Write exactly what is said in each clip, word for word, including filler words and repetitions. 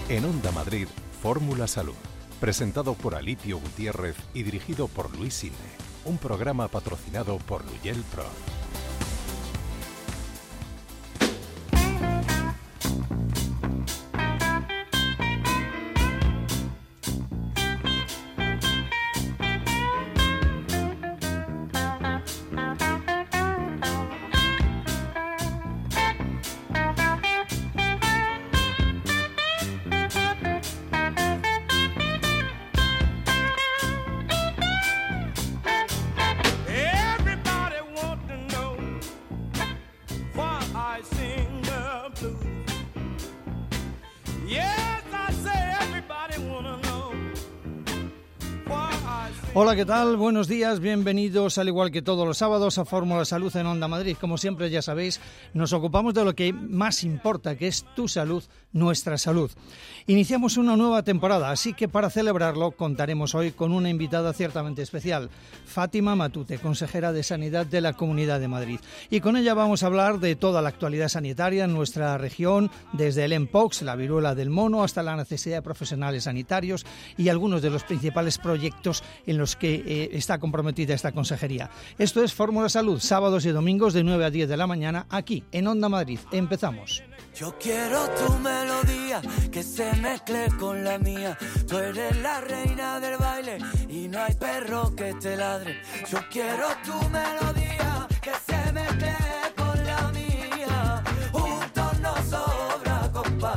En Onda Madrid, Fórmula Salud. Presentado por Alipio Gutiérrez y dirigido por Luis Silne. Un programa patrocinado por Luyel Pro. Hola, ¿qué tal? Buenos días, bienvenidos al igual que todos los sábados a Fórmula Salud en Onda Madrid. Como siempre ya sabéis, nos ocupamos de lo que más importa, que es tu salud, nuestra salud. Iniciamos una nueva temporada, así que para celebrarlo contaremos hoy con una invitada ciertamente especial, Fátima Matute, consejera de Sanidad de la Comunidad de Madrid. Y con ella vamos a hablar de toda la actualidad sanitaria en nuestra región, desde el Mpox, la viruela del mono, hasta la necesidad de profesionales sanitarios y algunos de los principales proyectos en los que eh, está comprometida esta consejería. Esto es Fórmula Salud, sábados y domingos de nueve a diez de la mañana, aquí en Onda Madrid. Empezamos. Yo quiero tu melodía, que se mezcle con la mía. Tú eres la reina del baile y no hay perro que te ladre. Yo quiero tu melodía, que se mezcle con la mía. Juntos nos sobra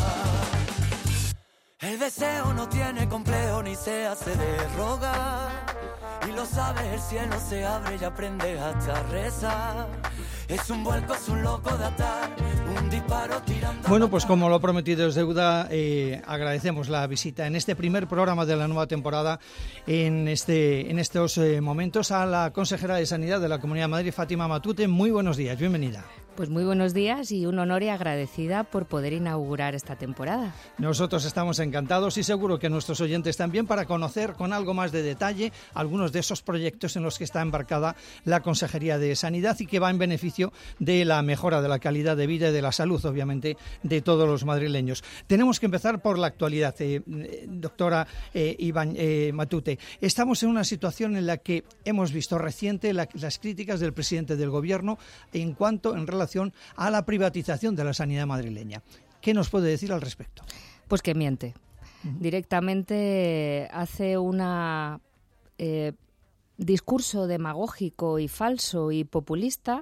compás. El deseo no tiene complejo ni se hace de rogar. Y lo sabes, el cielo se abre y aprendes hasta rezar. Es un vuelco, es un loco de atar, un disparo tirando... Bueno, pues como lo prometido es deuda, eh, agradecemos la visita en este primer programa de la nueva temporada, en, este, en estos eh, momentos, a la consejera de Sanidad de la Comunidad de Madrid, Fátima Matute. Muy buenos días, bienvenida. Pues muy buenos días y un honor y agradecida por poder inaugurar esta temporada. Nosotros estamos encantados y seguro que nuestros oyentes también, para conocer con algo más de detalle algunos de esos proyectos en los que está embarcada la Consejería de Sanidad y que va en beneficio de la mejora de la calidad de vida y de la salud, obviamente, de todos los madrileños. Tenemos que empezar por la actualidad, eh, doctora eh, Iván eh, Matute. Estamos en una situación en la que hemos visto reciente la, las críticas del presidente del Gobierno en cuanto en relación a la privatización de la sanidad madrileña. ¿Qué nos puede decir al respecto? Pues que miente. Uh-huh. Directamente hace una eh, discurso demagógico y falso y populista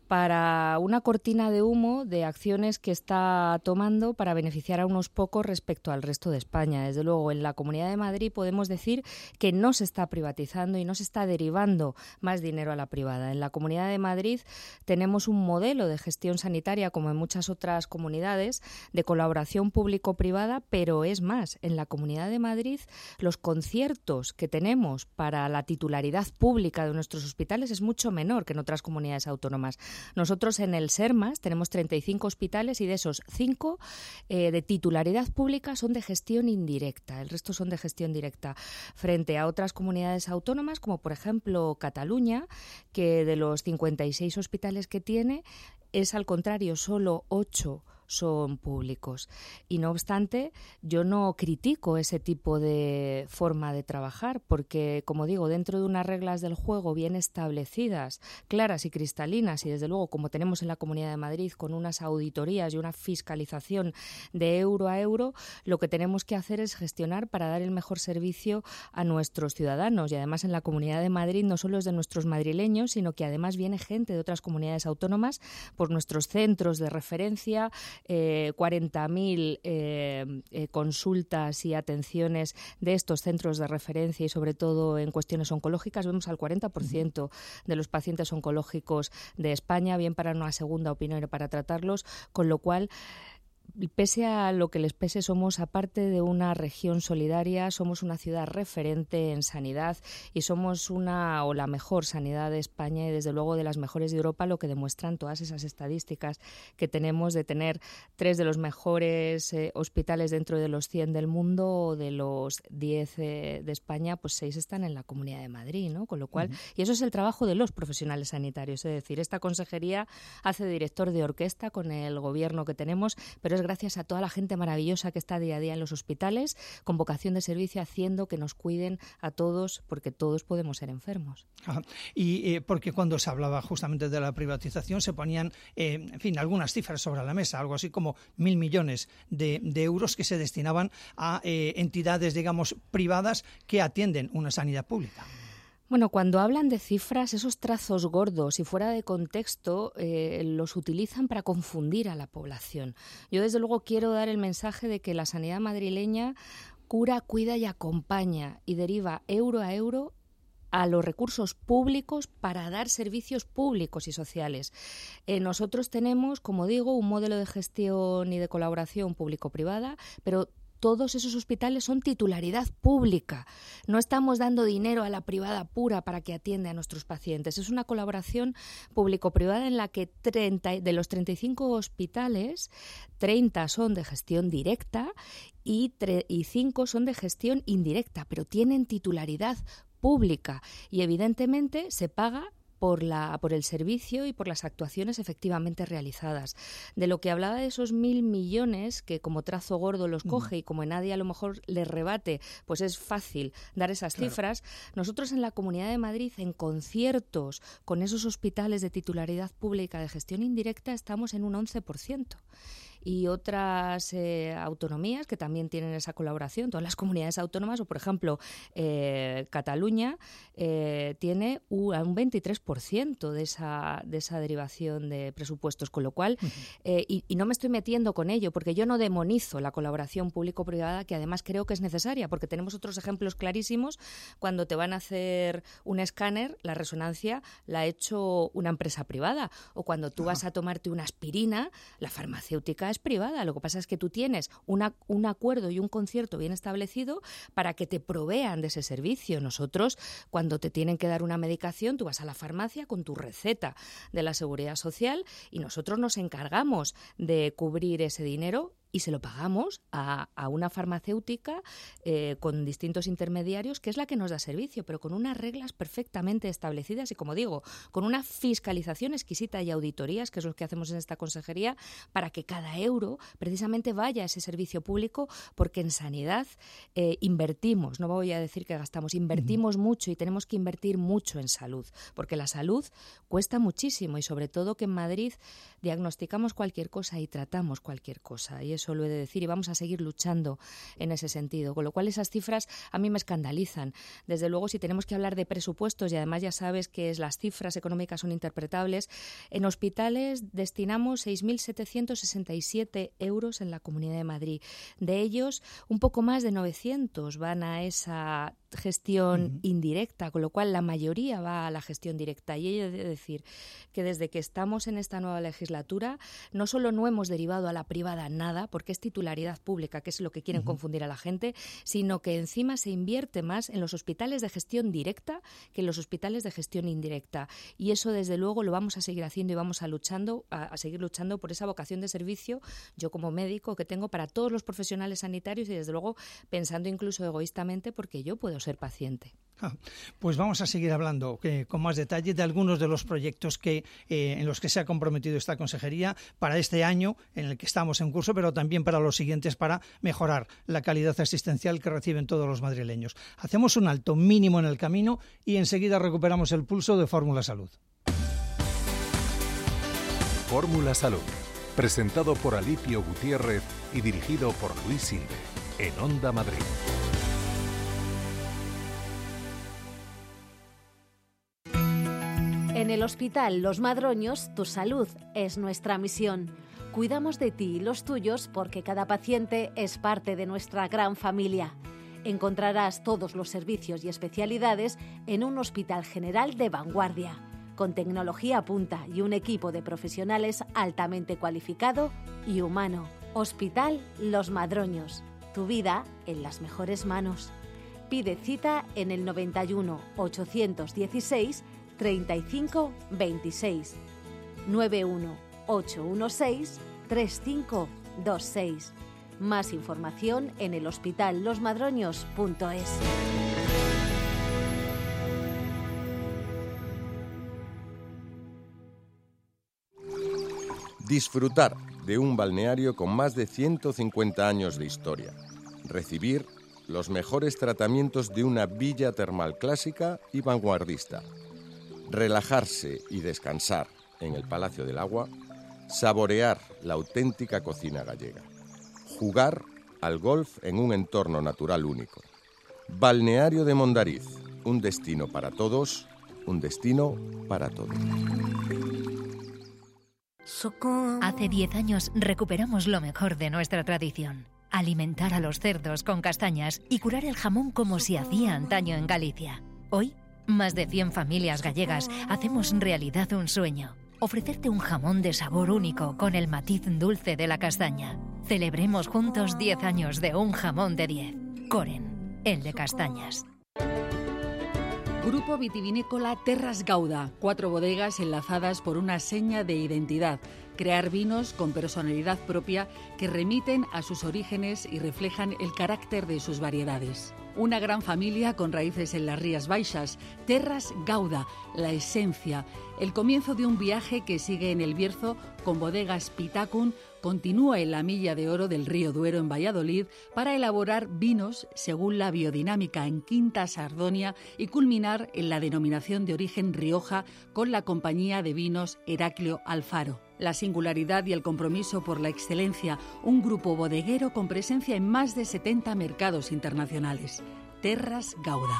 para una cortina de humo de acciones que está tomando para beneficiar a unos pocos respecto al resto de España. Desde luego, en la Comunidad de Madrid podemos decir que no se está privatizando y no se está derivando más dinero a la privada. En la Comunidad de Madrid tenemos un modelo de gestión sanitaria, como en muchas otras comunidades, de colaboración público-privada, pero es más, en la Comunidad de Madrid los conciertos que tenemos para la titularidad pública de nuestros hospitales es mucho menor que en otras comunidades autónomas. Nosotros en el SERMAS tenemos treinta y cinco hospitales y de esos cinco eh, de titularidad pública son de gestión indirecta, el resto son de gestión directa, frente a otras comunidades autónomas como por ejemplo Cataluña, que de los cincuenta y seis hospitales que tiene es al contrario solo ocho son públicos. Y no obstante, yo no critico ese tipo de forma de trabajar porque, como digo, dentro de unas reglas del juego bien establecidas, claras y cristalinas, y desde luego como tenemos en la Comunidad de Madrid con unas auditorías y una fiscalización de euro a euro, lo que tenemos que hacer es gestionar para dar el mejor servicio a nuestros ciudadanos. Y además en la Comunidad de Madrid no solo es de nuestros madrileños, sino que además viene gente de otras comunidades autónomas por nuestros centros de referencia. Eh, cuarenta mil eh, eh, consultas y atenciones de estos centros de referencia y sobre todo en cuestiones oncológicas. Vemos al cuarenta por ciento de los pacientes oncológicos de España, bien para una segunda opinión y para tratarlos, con lo cual pese a lo que les pese, somos, aparte de una región solidaria, somos una ciudad referente en sanidad y somos una o la mejor sanidad de España y desde luego de las mejores de Europa, lo que demuestran todas esas estadísticas que tenemos de tener tres de los mejores eh, hospitales dentro de los cien del mundo, o de los diez eh, de España, pues seis están en la Comunidad de Madrid, ¿no? Con lo cual, uh-huh. y eso es el trabajo de los profesionales sanitarios, es decir, esta consejería hace de director de orquesta con el gobierno que tenemos, pero pero es gracias a toda la gente maravillosa que está día a día en los hospitales, con vocación de servicio, haciendo que nos cuiden a todos, porque todos podemos ser enfermos. Ajá. Y eh, porque cuando se hablaba justamente de la privatización se ponían, eh, en fin, algunas cifras sobre la mesa, algo así como mil millones de, de euros que se destinaban a eh, entidades, digamos, privadas que atienden una sanidad pública. Bueno, cuando hablan de cifras, esos trazos gordos y fuera de contexto eh, los utilizan para confundir a la población. Yo, desde luego, quiero dar el mensaje de que la sanidad madrileña cura, cuida y acompaña y deriva euro a euro a los recursos públicos para dar servicios públicos y sociales. Eh, nosotros tenemos, como digo, un modelo de gestión y de colaboración público-privada, pero todos esos hospitales son titularidad pública. No estamos dando dinero a la privada pura para que atienda a nuestros pacientes. Es una colaboración público-privada en la que treinta, de los treinta y cinco hospitales, treinta son de gestión directa y, tre, y cinco son de gestión indirecta, pero tienen titularidad pública y evidentemente se paga por, la, por el servicio y por las actuaciones efectivamente realizadas. De lo que hablaba de esos mil millones, que como trazo gordo los coge, mm. y como nadie a lo mejor les rebate, pues es fácil dar esas claro. cifras. Nosotros en la Comunidad de Madrid, en conciertos con esos hospitales de titularidad pública de gestión indirecta, estamos en un once por ciento. Y otras eh, autonomías que también tienen esa colaboración, todas las comunidades autónomas, o por ejemplo, eh, Cataluña eh, tiene un, un veintitrés por ciento de esa, de esa derivación de presupuestos, con lo cual, uh-huh. eh, y, y no me estoy metiendo con ello, porque yo no demonizo la colaboración público-privada, que además creo que es necesaria, porque tenemos otros ejemplos clarísimos. Cuando te van a hacer un escáner, la resonancia la ha hecho una empresa privada, o cuando tú uh-huh. vas a tomarte una aspirina, la farmacéutica es privada. Lo que pasa es que tú tienes una, un acuerdo y un concierto bien establecido para que te provean de ese servicio. Nosotros, cuando te tienen que dar una medicación, tú vas a la farmacia con tu receta de la Seguridad Social y nosotros nos encargamos de cubrir ese dinero y se lo pagamos a, a una farmacéutica eh, con distintos intermediarios, que es la que nos da servicio, pero con unas reglas perfectamente establecidas y, como digo, con una fiscalización exquisita y auditorías, que es lo que hacemos en esta consejería, para que cada euro precisamente vaya a ese servicio público, porque en sanidad eh, invertimos, no voy a decir que gastamos, invertimos uh-huh. mucho y tenemos que invertir mucho en salud, porque la salud cuesta muchísimo y sobre todo que en Madrid diagnosticamos cualquier cosa y tratamos cualquier cosa, y eso lo he de decir, y vamos a seguir luchando en ese sentido, con lo cual esas cifras a mí me escandalizan. Desde luego, si tenemos que hablar de presupuestos, y además ya sabes que es, las cifras económicas son interpretables, en hospitales destinamos seis mil setecientos sesenta y siete euros en la Comunidad de Madrid. De ellos, un poco más de novecientos van a esa gestión uh-huh. indirecta, con lo cual la mayoría va a la gestión directa. Y he de decir que desde que estamos en esta nueva legislatura, no solo no hemos derivado a la privada nada, porque es titularidad pública, que es lo que quieren uh-huh. confundir a la gente, sino que encima se invierte más en los hospitales de gestión directa que en los hospitales de gestión indirecta. Y eso, desde luego, lo vamos a seguir haciendo y vamos a luchando, a, a seguir luchando por esa vocación de servicio, yo como médico, que tengo para todos los profesionales sanitarios y, desde luego, pensando incluso egoístamente, porque yo puedo ser paciente. Ah, pues vamos a seguir hablando eh, con más detalle de algunos de los proyectos que eh, en los que se ha comprometido esta consejería para este año en el que estamos en curso, pero también para los siguientes, para mejorar la calidad asistencial que reciben todos los madrileños. Hacemos un alto mínimo en el camino y enseguida recuperamos el pulso de Fórmula Salud. Fórmula Salud, presentado por Alipio Gutiérrez y dirigido por Luis Sinde, en Onda Madrid. En el Hospital Los Madroños, tu salud es nuestra misión. Cuidamos de ti y los tuyos porque cada paciente es parte de nuestra gran familia. Encontrarás todos los servicios y especialidades en un hospital general de vanguardia, con tecnología punta y un equipo de profesionales altamente cualificado y humano. Hospital Los Madroños, tu vida en las mejores manos. Pide cita en el noventa y uno, ochocientos dieciséis, treinta y cinco veintiséis, nueve uno ocho uno seis, tres cinco dos seis. Más información en el hospital los madroños punto es. Disfrutar de un balneario con más de ciento cincuenta años de historia. Recibir los mejores tratamientos de una villa termal clásica y vanguardista. Relajarse y descansar en el Palacio del Agua. Saborear la auténtica cocina gallega. Jugar al golf en un entorno natural único. Balneario de Mondariz, un destino para todos, un destino para todos. Hace diez años recuperamos lo mejor de nuestra tradición. Alimentar a los cerdos con castañas y curar el jamón como se hacía antaño en Galicia. Hoy, más de cien familias gallegas hacemos realidad un sueño. Ofrecerte un jamón de sabor único con el matiz dulce de la castaña. Celebremos juntos diez años de un jamón de diez. Coren, el de castañas. Grupo vitivinícola Terras Gauda, cuatro bodegas enlazadas por una seña de identidad. Crear vinos con personalidad propia que remiten a sus orígenes y reflejan el carácter de sus variedades. Una gran familia con raíces en las Rías Baixas, Terras Gauda, la esencia, el comienzo de un viaje que sigue en el Bierzo con bodegas Pitacun, continúa en la Milla de Oro del Río Duero en Valladolid para elaborar vinos según la biodinámica en Quinta Sardonia y culminar en la denominación de origen Rioja con la compañía de vinos Heraclio Alfaro. La singularidad y el compromiso por la excelencia, un grupo bodeguero con presencia en más de setenta mercados internacionales. Terras Gauda.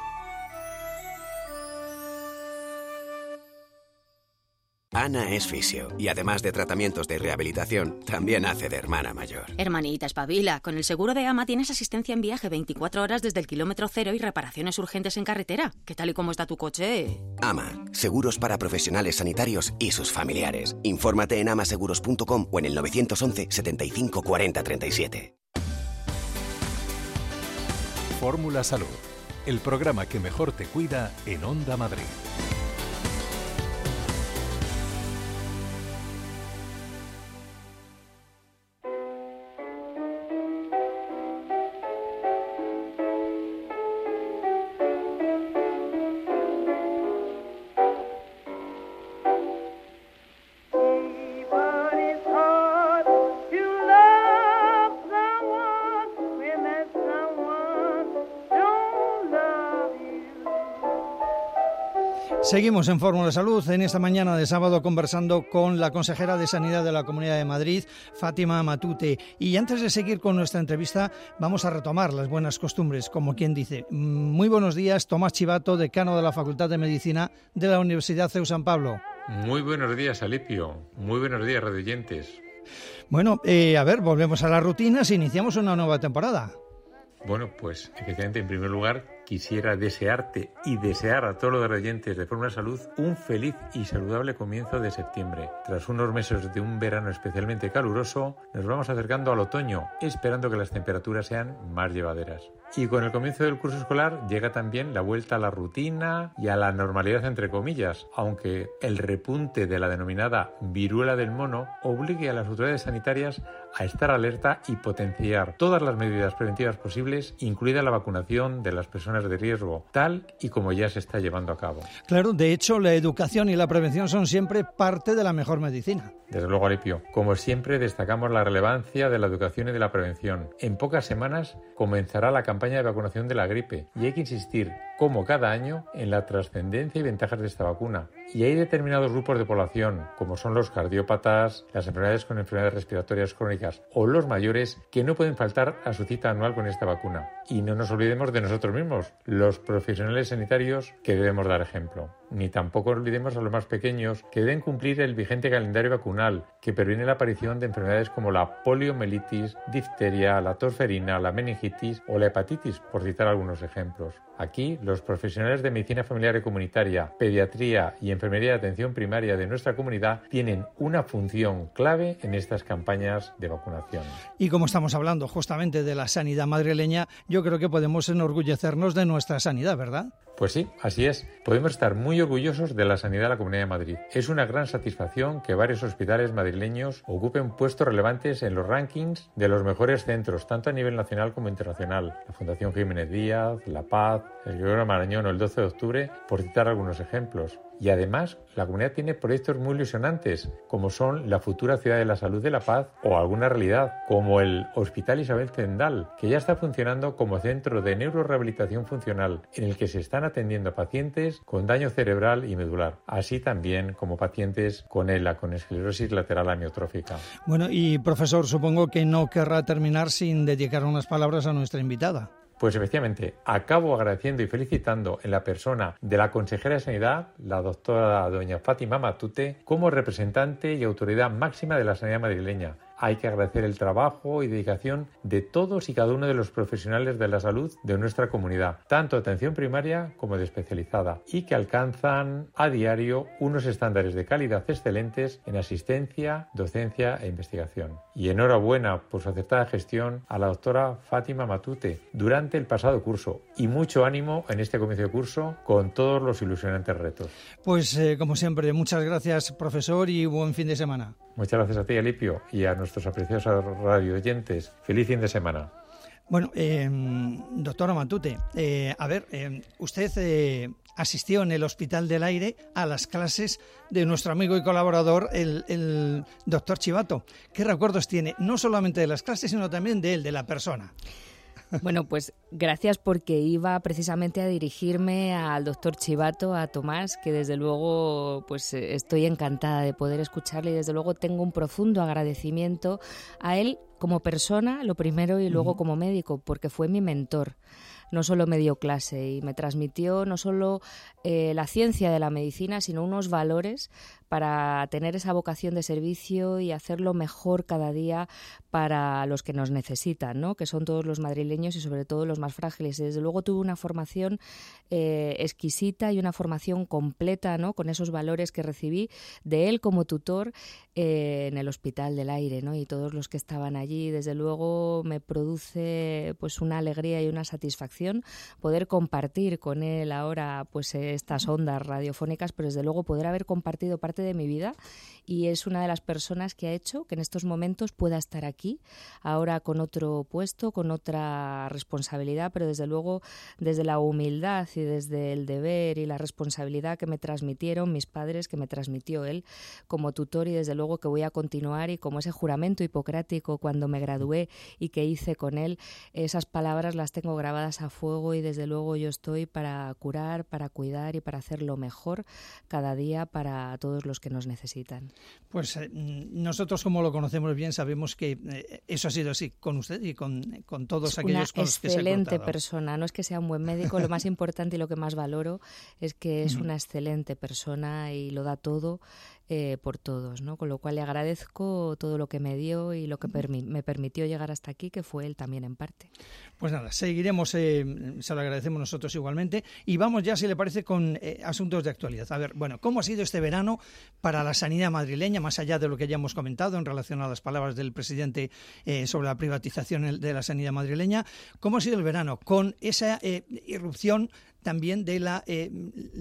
Ana es fisio y además de tratamientos de rehabilitación, también hace de hermana mayor. Hermanita, espabila. Con el seguro de AMA tienes asistencia en viaje veinticuatro horas desde el kilómetro cero y reparaciones urgentes en carretera. ¿Qué tal y cómo está tu coche? AMA, seguros para profesionales sanitarios y sus familiares. Infórmate en amaseguros punto com o en el nueve once, setenta y cinco, cuarenta, treinta y siete. Fórmula Salud, el programa que mejor te cuida en Onda Madrid. Seguimos en Fórmula Salud en esta mañana de sábado conversando con la consejera de Sanidad de la Comunidad de Madrid, Fátima Matute. Y antes de seguir con nuestra entrevista, vamos a retomar las buenas costumbres, como quien dice. Muy buenos días, Tomás Chivato, decano de la Facultad de Medicina de la Universidad C E U San Pablo. Muy buenos días, Alipio. Muy buenos días, radioyentes. Bueno, eh, a ver, volvemos a las rutinas e iniciamos una nueva temporada. Bueno, pues efectivamente, en primer lugar, quisiera desearte y desear a todos los radioyentes de Fórmula Salud un feliz y saludable comienzo de septiembre. Tras unos meses de un verano especialmente caluroso, nos vamos acercando al otoño, esperando que las temperaturas sean más llevaderas. Y con el comienzo del curso escolar llega también la vuelta a la rutina y a la normalidad entre comillas, aunque el repunte de la denominada viruela del mono obligue a las autoridades sanitarias a estar alerta y potenciar todas las medidas preventivas posibles, incluida la vacunación de las personas de riesgo, tal y como ya se está llevando a cabo. Claro, de hecho, la educación y la prevención son siempre parte de la mejor medicina. Desde luego, Alipio. Como siempre, destacamos la relevancia de la educación y de la prevención. En pocas semanas comenzará la campaña de vacunación de la gripe y hay que insistir, como cada año, en la trascendencia y ventajas de esta vacuna. Y hay determinados grupos de población, como son los cardiópatas, las enfermedades con enfermedades respiratorias crónicas o los mayores, que no pueden faltar a su cita anual con esta vacuna. Y no nos olvidemos de nosotros mismos, los profesionales sanitarios, que debemos dar ejemplo. Ni tampoco olvidemos a los más pequeños, que deben cumplir el vigente calendario vacunal, que previene la aparición de enfermedades como la poliomielitis, difteria, la tosferina, la meningitis o la hepatitis, por citar algunos ejemplos. Aquí, los profesionales de medicina familiar y comunitaria, pediatría y enfermería de atención primaria de nuestra comunidad tienen una función clave en estas campañas de vacunación. Y como estamos hablando justamente de la sanidad madrileña, yo creo que podemos enorgullecernos de nuestra sanidad, ¿verdad? Pues sí, así es. Podemos estar muy orgullosos de la sanidad de la Comunidad de Madrid. Es una gran satisfacción que varios hospitales madrileños ocupen puestos relevantes en los rankings de los mejores centros, tanto a nivel nacional como internacional. La Fundación Jiménez Díaz, La Paz, el Gregorio Marañón o el doce de octubre, por citar algunos ejemplos. Y además, la comunidad tiene proyectos muy ilusionantes, como son la futura Ciudad de la Salud de La Paz o alguna realidad, como el Hospital Isabel Zendal, que ya está funcionando como centro de neurorehabilitación funcional, en el que se están atendiendo pacientes con daño cerebral y medular, así también como pacientes con ELA, con esclerosis lateral amiotrófica. Bueno, y profesor, supongo que no querrá terminar sin dedicar unas palabras a nuestra invitada. Pues efectivamente, acabo agradeciendo y felicitando en la persona de la consejera de Sanidad, la doctora doña Fátima Matute, como representante y autoridad máxima de la sanidad madrileña. Hay que agradecer el trabajo y dedicación de todos y cada uno de los profesionales de la salud de nuestra comunidad, tanto de atención primaria como de especializada, y que alcanzan a diario unos estándares de calidad excelentes en asistencia, docencia e investigación. Y enhorabuena por su acertada gestión a la doctora Fátima Matute durante el pasado curso, y mucho ánimo en este comienzo de curso con todos los ilusionantes retos. Pues eh, como siempre, muchas gracias, profesor, y buen fin de semana. Muchas gracias a ti, Alipio, y a nuestros apreciados radio oyentes. Feliz fin de semana. Bueno, eh, doctora Matute, eh, a ver, eh, usted eh, asistió en el Hospital del Aire a las clases de nuestro amigo y colaborador, el, el doctor Chivato. ¿Qué recuerdos tiene? No solamente de las clases, sino también de él, de la persona. Bueno, pues gracias, porque iba precisamente a dirigirme al doctor Chivato, a Tomás, que desde luego pues estoy encantada de poder escucharle, y desde luego tengo un profundo agradecimiento a él como persona, lo primero, y luego como médico, porque fue mi mentor. No solo me dio clase y me transmitió no solo eh, la ciencia de la medicina, sino unos valores para tener esa vocación de servicio y hacerlo mejor cada día para los que nos necesitan, ¿no? Que son todos los madrileños y sobre todo los más frágiles. Y desde luego tuve una formación eh, exquisita y una formación completa, ¿no? Con esos valores que recibí de él como tutor eh, en el Hospital del Aire, ¿no? Y todos los que estaban allí, desde luego me produce pues una alegría y una satisfacción poder compartir con él ahora pues estas ondas radiofónicas, pero desde luego poder haber compartido parte de mi vida, y es una de las personas que ha hecho que en estos momentos pueda estar aquí, ahora con otro puesto, con otra responsabilidad, pero desde luego desde la humildad y desde el deber y la responsabilidad que me transmitieron mis padres, que me transmitió él como tutor, y desde luego que voy a continuar, y como ese juramento hipocrático cuando me gradué y que hice con él, esas palabras las tengo grabadas a fuego, y desde luego yo estoy para curar, para cuidar y para hacer lo mejor cada día para todos los que nos necesitan. Pues eh, nosotros, como lo conocemos bien, sabemos que eh, eso ha sido así con usted y con, con todos aquellos con los que se ha cruzado. Una excelente persona, no es que sea un buen médico, lo más importante y lo que más valoro es que es una excelente persona y lo da todo eh, por todos, ¿no? Con lo cual le agradezco todo lo que me dio y lo que permi- me permitió llegar hasta aquí, que fue él también en parte. Pues nada, seguiremos, eh, se lo agradecemos nosotros igualmente, y vamos ya, si le parece, con eh, asuntos de actualidad. A ver, bueno, ¿cómo ha sido este verano para la sanidad madrileña, más allá de lo que ya hemos comentado en relación a las palabras del presidente eh, sobre la privatización de la sanidad madrileña? ¿Cómo ha sido el verano con esa eh, irrupción también de la, eh,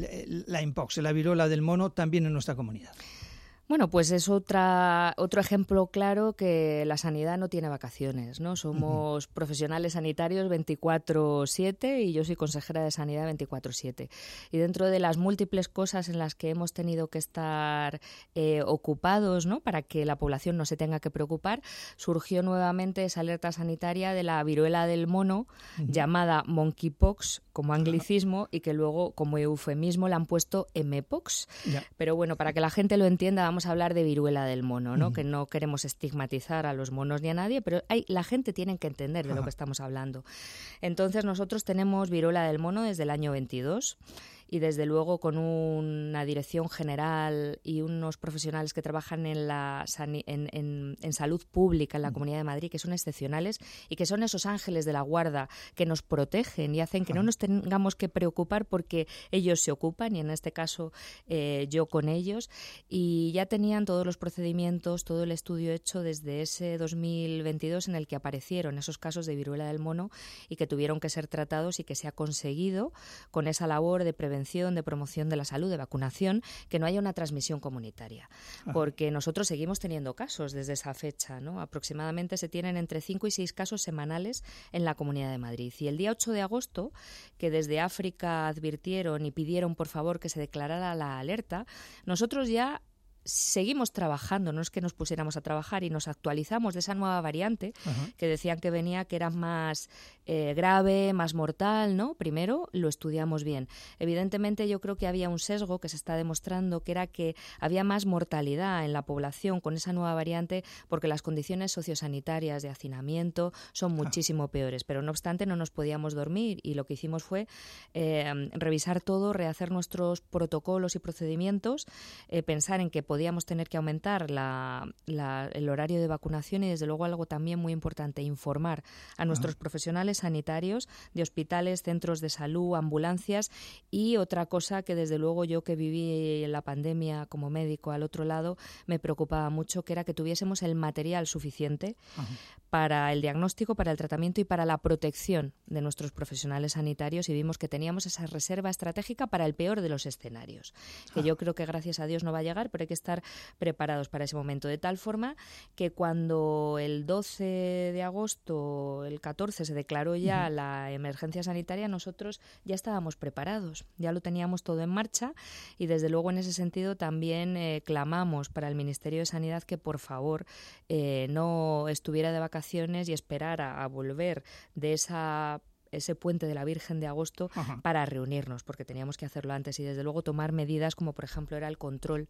la Mpox, la viruela del mono, también en nuestra comunidad? Bueno, pues es otra, otro ejemplo claro que la sanidad no tiene vacaciones, ¿no? Somos uh-huh. profesionales sanitarios veinticuatro siete y yo soy consejera de sanidad veinticuatro siete. Y dentro de las múltiples cosas en las que hemos tenido que estar eh, ocupados, ¿no? Para que la población no se tenga que preocupar, surgió nuevamente esa alerta sanitaria de la viruela del mono, uh-huh. llamada monkeypox como anglicismo, uh-huh. y que luego como eufemismo le han puesto Mpox. Yeah. Pero bueno, para que la gente lo entienda, vamos a hablar de viruela del mono, ¿no? Uh-huh. Que no queremos estigmatizar a los monos ni a nadie, pero hay, la gente tiene que entender de uh-huh. lo que estamos hablando. Entonces nosotros tenemos viruela del mono desde el año veintidós, y desde luego con una dirección general y unos profesionales que trabajan en, la sani- en, en, en salud pública en la Comunidad de Madrid, que son excepcionales y que son esos ángeles de la guarda que nos protegen y hacen que no nos tengamos que preocupar porque ellos se ocupan, y en este caso eh, yo con ellos, y ya tenían todos los procedimientos, todo el estudio hecho desde ese dos mil veintidós en el que aparecieron esos casos de viruela del mono y que tuvieron que ser tratados, y que se ha conseguido con esa labor de prevención prevención, de promoción de la salud, de vacunación, que no haya una transmisión comunitaria. Ajá. Porque nosotros seguimos teniendo casos desde esa fecha, ¿no? Aproximadamente se tienen entre cinco y seis casos semanales en la Comunidad de Madrid. Y el día ocho de agosto, que desde África advirtieron y pidieron por favor que se declarara la alerta, nosotros ya seguimos trabajando, no es que nos pusiéramos a trabajar, y nos actualizamos de esa nueva variante. Ajá. Que decían que venía, que era más eh, grave, más mortal, ¿no? Primero lo estudiamos bien. Evidentemente yo creo que había un sesgo que se está demostrando, que era que había más mortalidad en la población con esa nueva variante porque las condiciones sociosanitarias de hacinamiento son muchísimo ah. peores, pero no obstante no nos podíamos dormir y lo que hicimos fue eh, revisar todo, rehacer nuestros protocolos y procedimientos, eh, pensar en que podíamos tener que aumentar la, la, el horario de vacunación y, desde luego, algo también muy importante, informar a nuestros uh-huh. profesionales sanitarios de hospitales, centros de salud, ambulancias, y otra cosa que, desde luego, yo que viví la pandemia como médico al otro lado, me preocupaba mucho, que era que tuviésemos el material suficiente uh-huh. para el diagnóstico, para el tratamiento y para la protección de nuestros profesionales sanitarios, y vimos que teníamos esa reserva estratégica para el peor de los escenarios, que uh-huh. yo creo que, gracias a Dios, no va a llegar, pero hay que estar preparados para ese momento, de tal forma que cuando el doce de agosto, el catorce, se declaró ya uh-huh. la emergencia sanitaria, nosotros ya estábamos preparados, ya lo teníamos todo en marcha, y desde luego en ese sentido también eh, clamamos para el Ministerio de Sanidad que por favor eh, no estuviera de vacaciones y esperara a volver de esa ese puente de la Virgen de agosto Ajá. para reunirnos, porque teníamos que hacerlo antes, y desde luego tomar medidas como por ejemplo era el control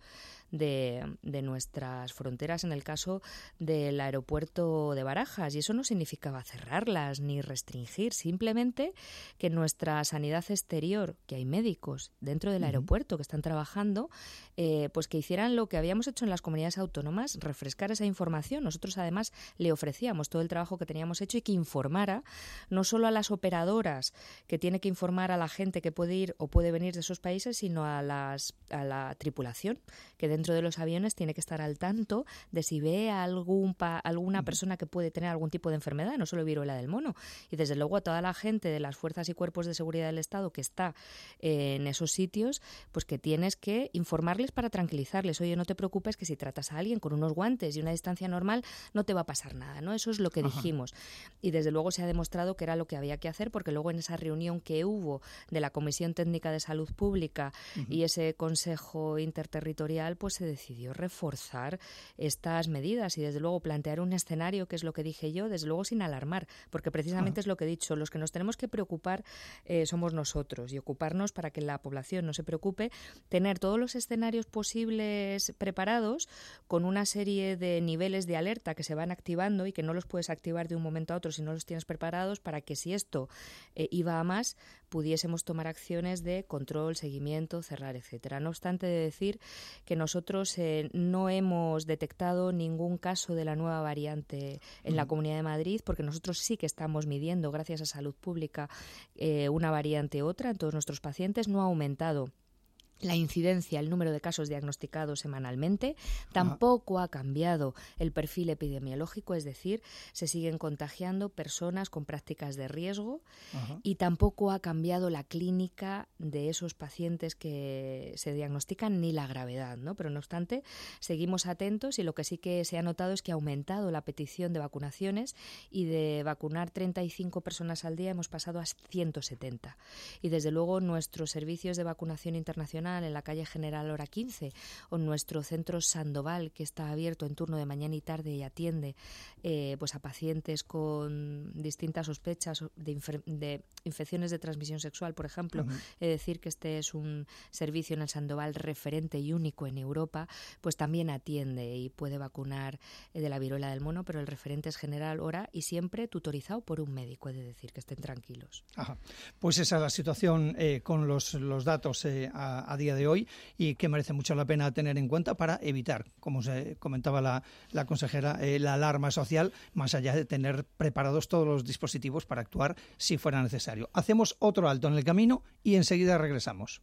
de, de nuestras fronteras en el caso del aeropuerto de Barajas, y eso no significaba cerrarlas ni restringir, simplemente que nuestra sanidad exterior, que hay médicos dentro del uh-huh. aeropuerto que están trabajando, eh, pues que hicieran lo que habíamos hecho en las comunidades autónomas, refrescar esa información. Nosotros además le ofrecíamos todo el trabajo que teníamos hecho y que informara no solo a las operadoras que tiene que informar a la gente que puede ir o puede venir de esos países, sino a, las, a la tripulación, que dentro de los aviones tiene que estar al tanto de si ve a algún pa, alguna persona que puede tener algún tipo de enfermedad, no solo viruela del mono. Y desde luego a toda la gente de las fuerzas y cuerpos de seguridad del Estado que está eh, en esos sitios, pues que tienes que informarles para tranquilizarles. Oye, no te preocupes, que si tratas a alguien con unos guantes y una distancia normal no te va a pasar nada, ¿no? Eso es lo que Ajá. dijimos. Y desde luego se ha demostrado que era lo que había que hacer, porque luego en esa reunión que hubo de la Comisión Técnica de Salud Pública uh-huh. y ese Consejo Interterritorial, pues se decidió reforzar estas medidas y desde luego plantear un escenario, que es lo que dije yo, desde luego sin alarmar, porque precisamente uh-huh. es lo que he dicho, los que nos tenemos que preocupar eh, somos nosotros, y ocuparnos para que la población no se preocupe, tener todos los escenarios posibles preparados con una serie de niveles de alerta que se van activando y que no los puedes activar de un momento a otro si no los tienes preparados, para que si esto Eh, iba a más, pudiésemos tomar acciones de control, seguimiento, cerrar, etcétera. No obstante, de decir que nosotros eh, no hemos detectado ningún caso de la nueva variante en uh-huh. la Comunidad de Madrid, porque nosotros sí que estamos midiendo, gracias a Salud Pública, eh, una variante u otra en todos nuestros pacientes. No ha aumentado la incidencia, el número de casos diagnosticados semanalmente, tampoco ha cambiado el perfil epidemiológico, es decir, se siguen contagiando personas con prácticas de riesgo Ajá. y tampoco ha cambiado la clínica de esos pacientes que se diagnostican ni la gravedad, ¿no? Pero no obstante, seguimos atentos, y lo que sí que se ha notado es que ha aumentado la petición de vacunaciones, y de vacunar treinta y cinco personas al día hemos pasado a ciento setenta. Y desde luego nuestros servicios de vacunación internacional en la calle General Hora quince, o nuestro centro Sandoval, que está abierto en turno de mañana y tarde y atiende eh, pues a pacientes con distintas sospechas de, inf- de infecciones de transmisión sexual, por ejemplo. Uh-huh. Es decir, que este es un servicio en el Sandoval referente y único en Europa, pues también atiende y puede vacunar eh, de la viruela del mono, pero el referente es General Hora y siempre tutorizado por un médico, es decir, que estén tranquilos. Ajá. Pues esa es la situación eh, con los, los datos eh, a, a día de hoy, y que merece mucho la pena tener en cuenta para evitar, como se comentaba la, la consejera, eh, la alarma social, más allá de tener preparados todos los dispositivos para actuar si fuera necesario. Hacemos otro alto en el camino y enseguida regresamos.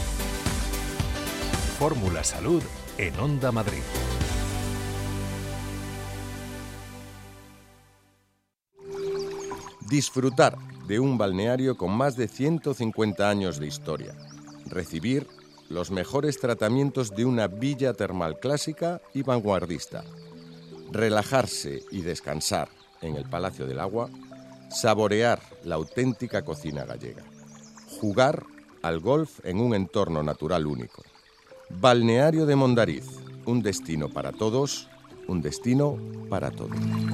Fórmula Salud en Onda Madrid. Disfrutar de un balneario con más de ciento cincuenta años de historia. recibir los mejores tratamientos de una villa termal clásica y vanguardista, relajarse y descansar en el Palacio del Agua, saborear la auténtica cocina gallega, jugar al golf en un entorno natural único. Balneario de Mondariz, un destino para todos, un destino para todos.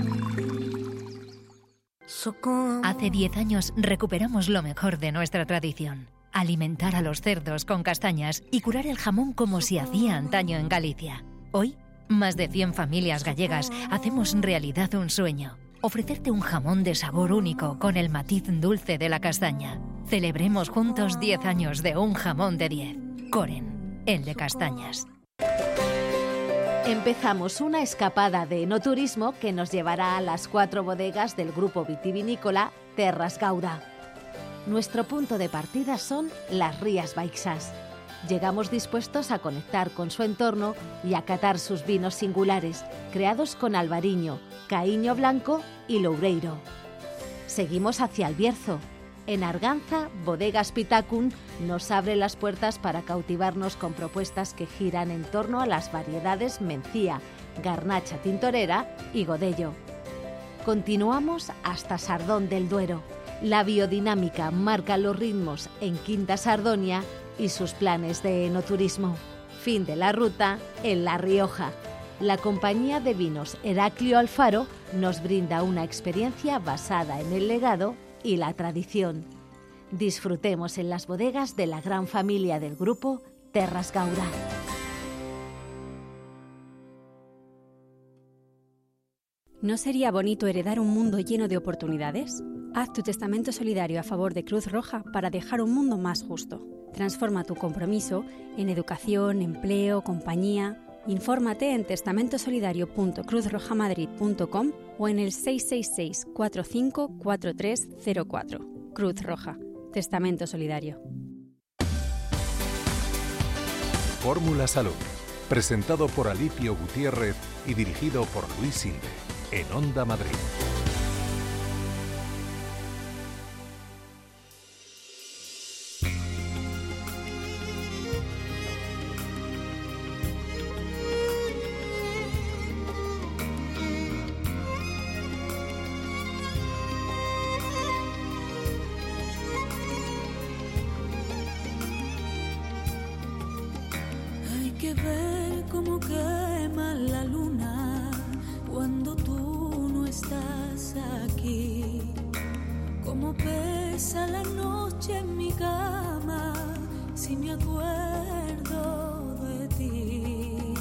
Hace diez años recuperamos lo mejor de nuestra tradición. Alimentar a los cerdos con castañas y curar el jamón como se hacía antaño en Galicia. Hoy, más de cien familias gallegas hacemos realidad un sueño. Ofrecerte un jamón de sabor único con el matiz dulce de la castaña. Celebremos juntos diez años de un jamón de diez. Coren, el de castañas. Empezamos una escapada de enoturismo que nos llevará a las cuatro bodegas del grupo vitivinícola Terras Gauda. Nuestro punto de partida son las Rías Baixas. Llegamos dispuestos a conectar con su entorno y a catar sus vinos singulares, creados con albariño, caíño blanco y loureiro. Seguimos hacia el Bierzo. En Arganza, Bodegas Pitacun nos abre las puertas para cautivarnos con propuestas que giran en torno a las variedades Mencía, Garnacha Tintorera y Godello. Continuamos hasta Sardón del Duero. La biodinámica marca los ritmos en Quinta Sardonia y sus planes de enoturismo. Fin de la ruta en La Rioja. La compañía de vinos Heraclio Alfaro nos brinda una experiencia basada en el legado y la tradición. Disfrutemos en las bodegas de la gran familia del grupo Terras Gauda. ¿No sería bonito heredar un mundo lleno de oportunidades? Haz tu testamento solidario a favor de Cruz Roja para dejar un mundo más justo. Transforma tu compromiso en educación, empleo, compañía. Infórmate en testamentosolidario punto cruz roja madrid punto com o en el seis seis seis, cuatro cinco cuatro tres cero cuatro. Cruz Roja. Testamento Solidario. Fórmula Salud. Presentado por Alipio Gutiérrez y dirigido por Luis Sinde. En Onda Madrid. Hay que ver cómo quema la luna cuando tú no estás aquí. Cómo pesa la noche en mi cama si me acuerdo de ti.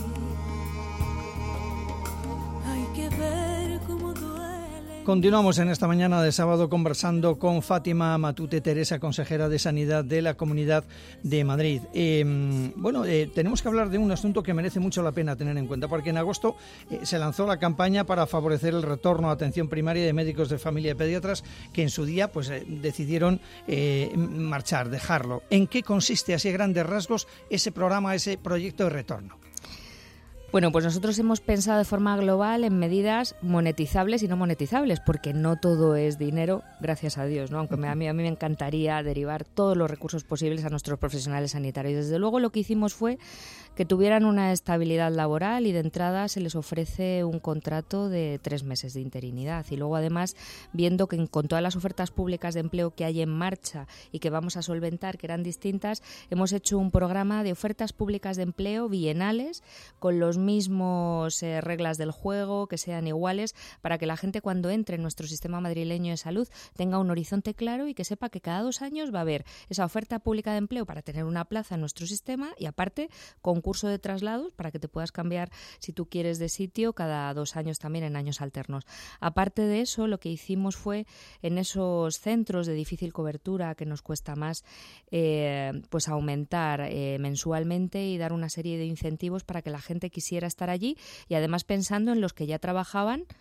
Hay que ver cómo duele. Continuamos en esta mañana de sábado conversando con Fátima Matute Teresa, consejera de Sanidad de la Comunidad de Madrid. Eh, bueno, eh, tenemos que hablar de un asunto que merece mucho la pena tener en cuenta, porque en agosto eh, se lanzó la campaña para favorecer el retorno a atención primaria de médicos de familia y pediatras que en su día pues eh, decidieron eh, marchar, dejarlo. ¿En qué consiste, así a grandes rasgos, ese programa, ese proyecto de retorno? Bueno, pues nosotros hemos pensado de forma global en medidas monetizables y no monetizables, porque no todo es dinero, gracias a Dios, ¿no? Aunque me, a, mí, a mí me encantaría derivar todos los recursos posibles a nuestros profesionales sanitarios. Desde luego lo que hicimos fue que tuvieran una estabilidad laboral y de entrada se les ofrece un contrato de tres meses de interinidad. Y luego además, viendo que con todas las ofertas públicas de empleo que hay en marcha y que vamos a solventar, que eran distintas, hemos hecho un programa de ofertas públicas de empleo bienales con los mismos eh, reglas del juego, que sean iguales, para que la gente cuando entre en nuestro sistema madrileño de salud tenga un horizonte claro y que sepa que cada dos años va a haber esa oferta pública de empleo para tener una plaza en nuestro sistema y aparte concurso de traslados para que te puedas cambiar si tú quieres de sitio cada dos años también en años alternos. Aparte de eso, lo que hicimos fue en esos centros de difícil cobertura que nos cuesta más eh, pues aumentar eh, mensualmente y dar una serie de incentivos para que la gente quisiera estar allí y además pensando en los que ya trabajaban,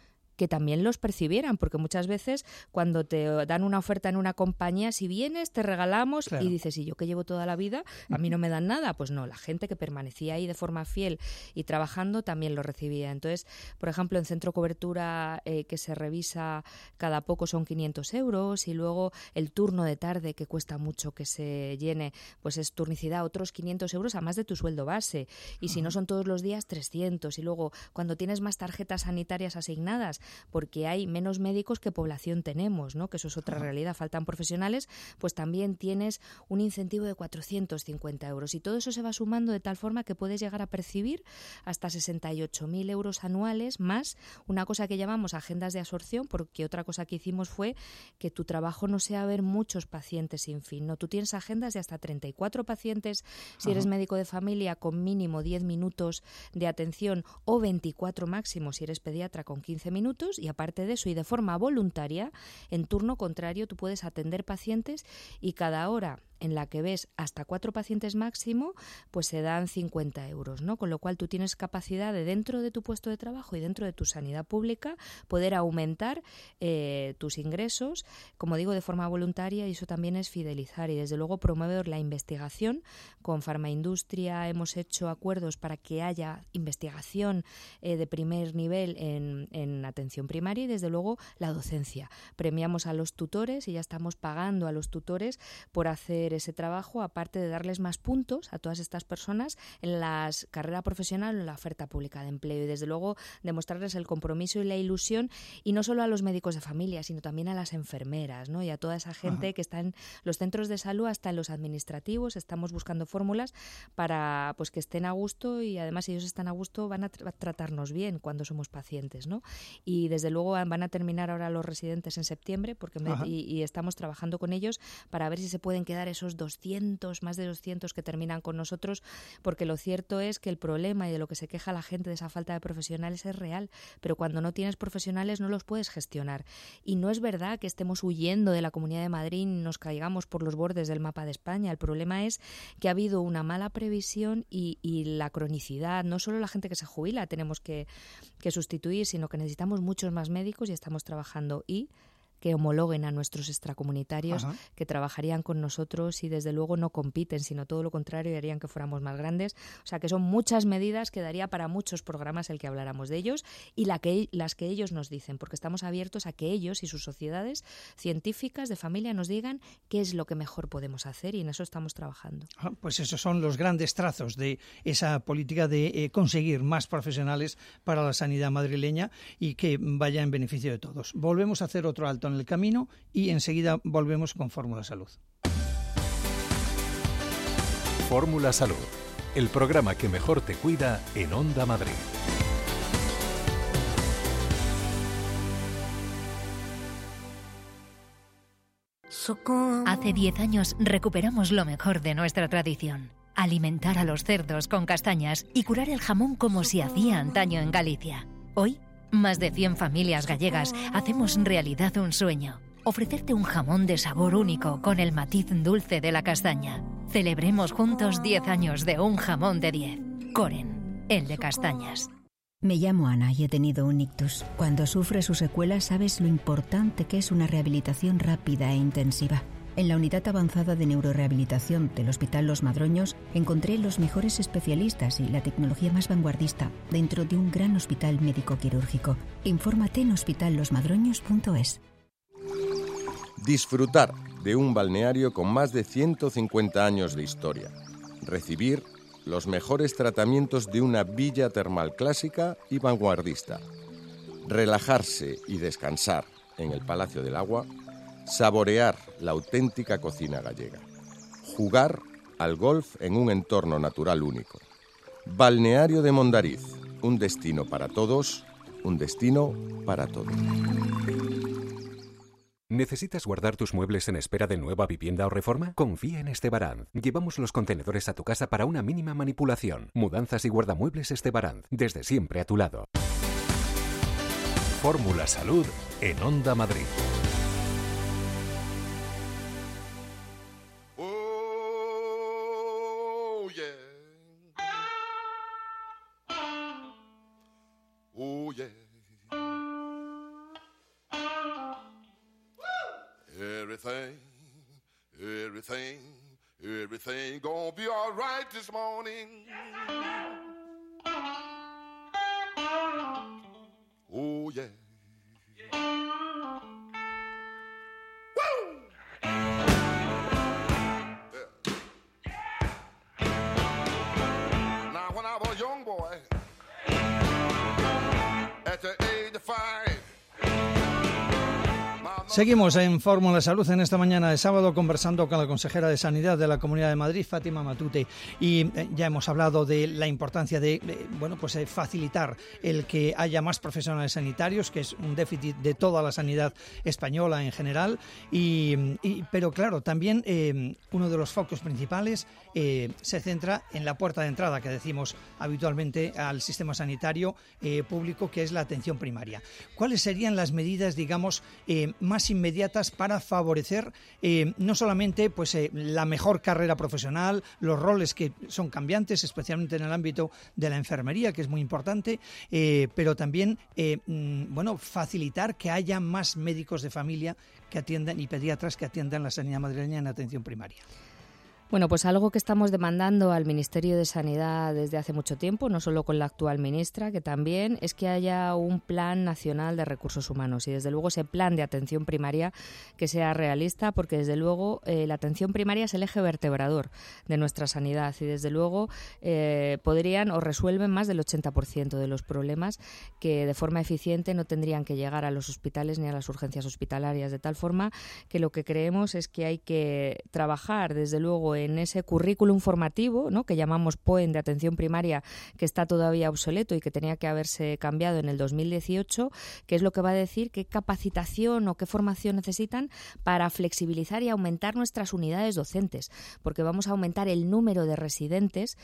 que también los percibieran, porque muchas veces cuando te dan una oferta en una compañía, si vienes te regalamos, claro. Y dices, ¿y yo que llevo toda la vida? A mí no me dan nada. Pues no, la gente que permanecía ahí de forma fiel y trabajando también lo recibía. Entonces, por ejemplo, en centro cobertura eh, que se revisa cada poco son quinientos euros, y luego el turno de tarde, que cuesta mucho que se llene, pues es turnicidad, otros quinientos euros a más de tu sueldo base. Y si no son todos los días, trescientos. Y luego, cuando tienes más tarjetas sanitarias asignadas, porque hay menos médicos que población tenemos, ¿no? Que eso es otra realidad, faltan profesionales, pues también tienes un incentivo de cuatrocientos cincuenta euros. Y todo eso se va sumando de tal forma que puedes llegar a percibir hasta sesenta y ocho mil euros anuales, más una cosa que llamamos agendas de absorción, porque otra cosa que hicimos fue que tu trabajo no sea ver muchos pacientes sin fin, no, tú tienes agendas de hasta treinta y cuatro pacientes, si Ajá. eres médico de familia, con mínimo diez minutos de atención, o veinticuatro máximo si eres pediatra, con quince minutos, y aparte de eso, y de forma voluntaria, en turno contrario, tú puedes atender pacientes, y cada hora en la que ves hasta cuatro pacientes máximo, pues se dan cincuenta euros, ¿no? Con lo cual tú tienes capacidad de, dentro de tu puesto de trabajo y dentro de tu sanidad pública, poder aumentar eh, tus ingresos, como digo, de forma voluntaria, y eso también es fidelizar. Y desde luego promover la investigación. Con Farmaindustria hemos hecho acuerdos para que haya investigación eh, de primer nivel en, en atención primaria, y desde luego la docencia. Premiamos a los tutores y ya estamos pagando a los tutores por hacer ese trabajo, aparte de darles más puntos a todas estas personas en la carrera profesional o en la oferta pública de empleo, y desde luego demostrarles el compromiso y la ilusión, y no solo a los médicos de familia, sino también a las enfermeras, ¿no? Y a toda esa gente Ajá. que está en los centros de salud, hasta en los administrativos. Estamos buscando fórmulas para pues que estén a gusto, y además si ellos están a gusto van a tra- tratarnos bien cuando somos pacientes, ¿no? Y desde luego van a terminar ahora los residentes en septiembre, porque me, y, y estamos trabajando con ellos para ver si se pueden quedar esos doscientos, más de doscientos que terminan con nosotros, porque lo cierto es que el problema y de lo que se queja la gente de esa falta de profesionales es real, pero cuando no tienes profesionales no los puedes gestionar. Y no es verdad que estemos huyendo de la Comunidad de Madrid y nos caigamos por los bordes del mapa de España. El problema es que ha habido una mala previsión y, y la cronicidad. No solo la gente que se jubila tenemos que, que sustituir, sino que necesitamos muchos más médicos, y estamos trabajando y que homologuen a nuestros extracomunitarios, Ajá. que trabajarían con nosotros y desde luego no compiten, sino todo lo contrario, y harían que fuéramos más grandes. O sea que son muchas medidas que daría para muchos programas el que habláramos de ellos, y la que, las que ellos nos dicen, porque estamos abiertos a que ellos y sus sociedades científicas de familia nos digan qué es lo que mejor podemos hacer, y en eso estamos trabajando. Ah, pues esos son los grandes trazos de esa política de eh, conseguir más profesionales para la sanidad madrileña y que vaya en beneficio de todos. Volvemos a hacer otro alto en el camino y enseguida volvemos con Fórmula Salud. Fórmula Salud, el programa que mejor te cuida en Onda Madrid. Hace diez años recuperamos lo mejor de nuestra tradición: alimentar a los cerdos con castañas y curar el jamón como se hacía antaño en Galicia. Hoy, más de cien familias gallegas hacemos realidad un sueño: ofrecerte un jamón de sabor único con el matiz dulce de la castaña. Celebremos juntos diez años de un jamón de diez. Coren, el de castañas. Me llamo Ana y he tenido un ictus. Cuando sufres sus secuelas sabes lo importante que es una rehabilitación rápida e intensiva. En la unidad avanzada de neurorehabilitación del Hospital Los Madroños encontré los mejores especialistas y la tecnología más vanguardista dentro de un gran hospital médico-quirúrgico. Infórmate en hospital los madroños punto es. Disfrutar de un balneario con más de ciento cincuenta años de historia. Recibir los mejores tratamientos de una villa termal clásica y vanguardista. Relajarse y descansar en el Palacio del Agua. Saborear la auténtica cocina gallega. Jugar al golf en un entorno natural único. Balneario de Mondariz, un destino para todos, un destino para todos. ¿Necesitas guardar tus muebles en espera de nueva vivienda o reforma? Confía en Estebaranz. Llevamos los contenedores a tu casa para una mínima manipulación. Mudanzas y guardamuebles Estebaranz, desde siempre a tu lado. Fórmula Salud en Onda Madrid. everything, everything, everything gonna be all right this morning. Oh yeah. Woo! Yeah. Now when I was a young boy, at the age of five. Seguimos en Fórmula Salud en esta mañana de sábado conversando con la consejera de Sanidad de la Comunidad de Madrid, Fátima Matute, y eh, ya hemos hablado de la importancia de eh, bueno, pues, eh, facilitar el que haya más profesionales sanitarios, que es un déficit de toda la sanidad española en general, y, y, pero claro, también eh, uno de los focos principales eh, se centra en la puerta de entrada que decimos habitualmente al sistema sanitario eh, público, que es la atención primaria. ¿Cuáles serían las medidas, digamos, eh, más inmediatas para favorecer eh, no solamente pues eh, la mejor carrera profesional, los roles que son cambiantes, especialmente en el ámbito de la enfermería, que es muy importante, eh, pero también eh, mm, bueno, facilitar que haya más médicos de familia que atiendan y pediatras que atiendan la sanidad madrileña en atención primaria? Bueno, pues algo que estamos demandando al Ministerio de Sanidad desde hace mucho tiempo, no solo con la actual ministra, que también es que haya un plan nacional de recursos humanos y desde luego ese plan de atención primaria que sea realista, porque desde luego eh, la atención primaria es el eje vertebrador de nuestra sanidad y desde luego eh, podrían o resuelven más del ochenta por ciento de los problemas que de forma eficiente no tendrían que llegar a los hospitales ni a las urgencias hospitalarias, de tal forma que lo que creemos es que hay que trabajar desde luego en ese currículum formativo, ¿no?, que llamamos P O E M de atención primaria, que está todavía obsoleto y que tenía que haberse cambiado en el dos mil dieciocho, que es lo que va a decir qué capacitación o qué formación necesitan para flexibilizar y aumentar nuestras unidades docentes, porque vamos a aumentar el número de residentes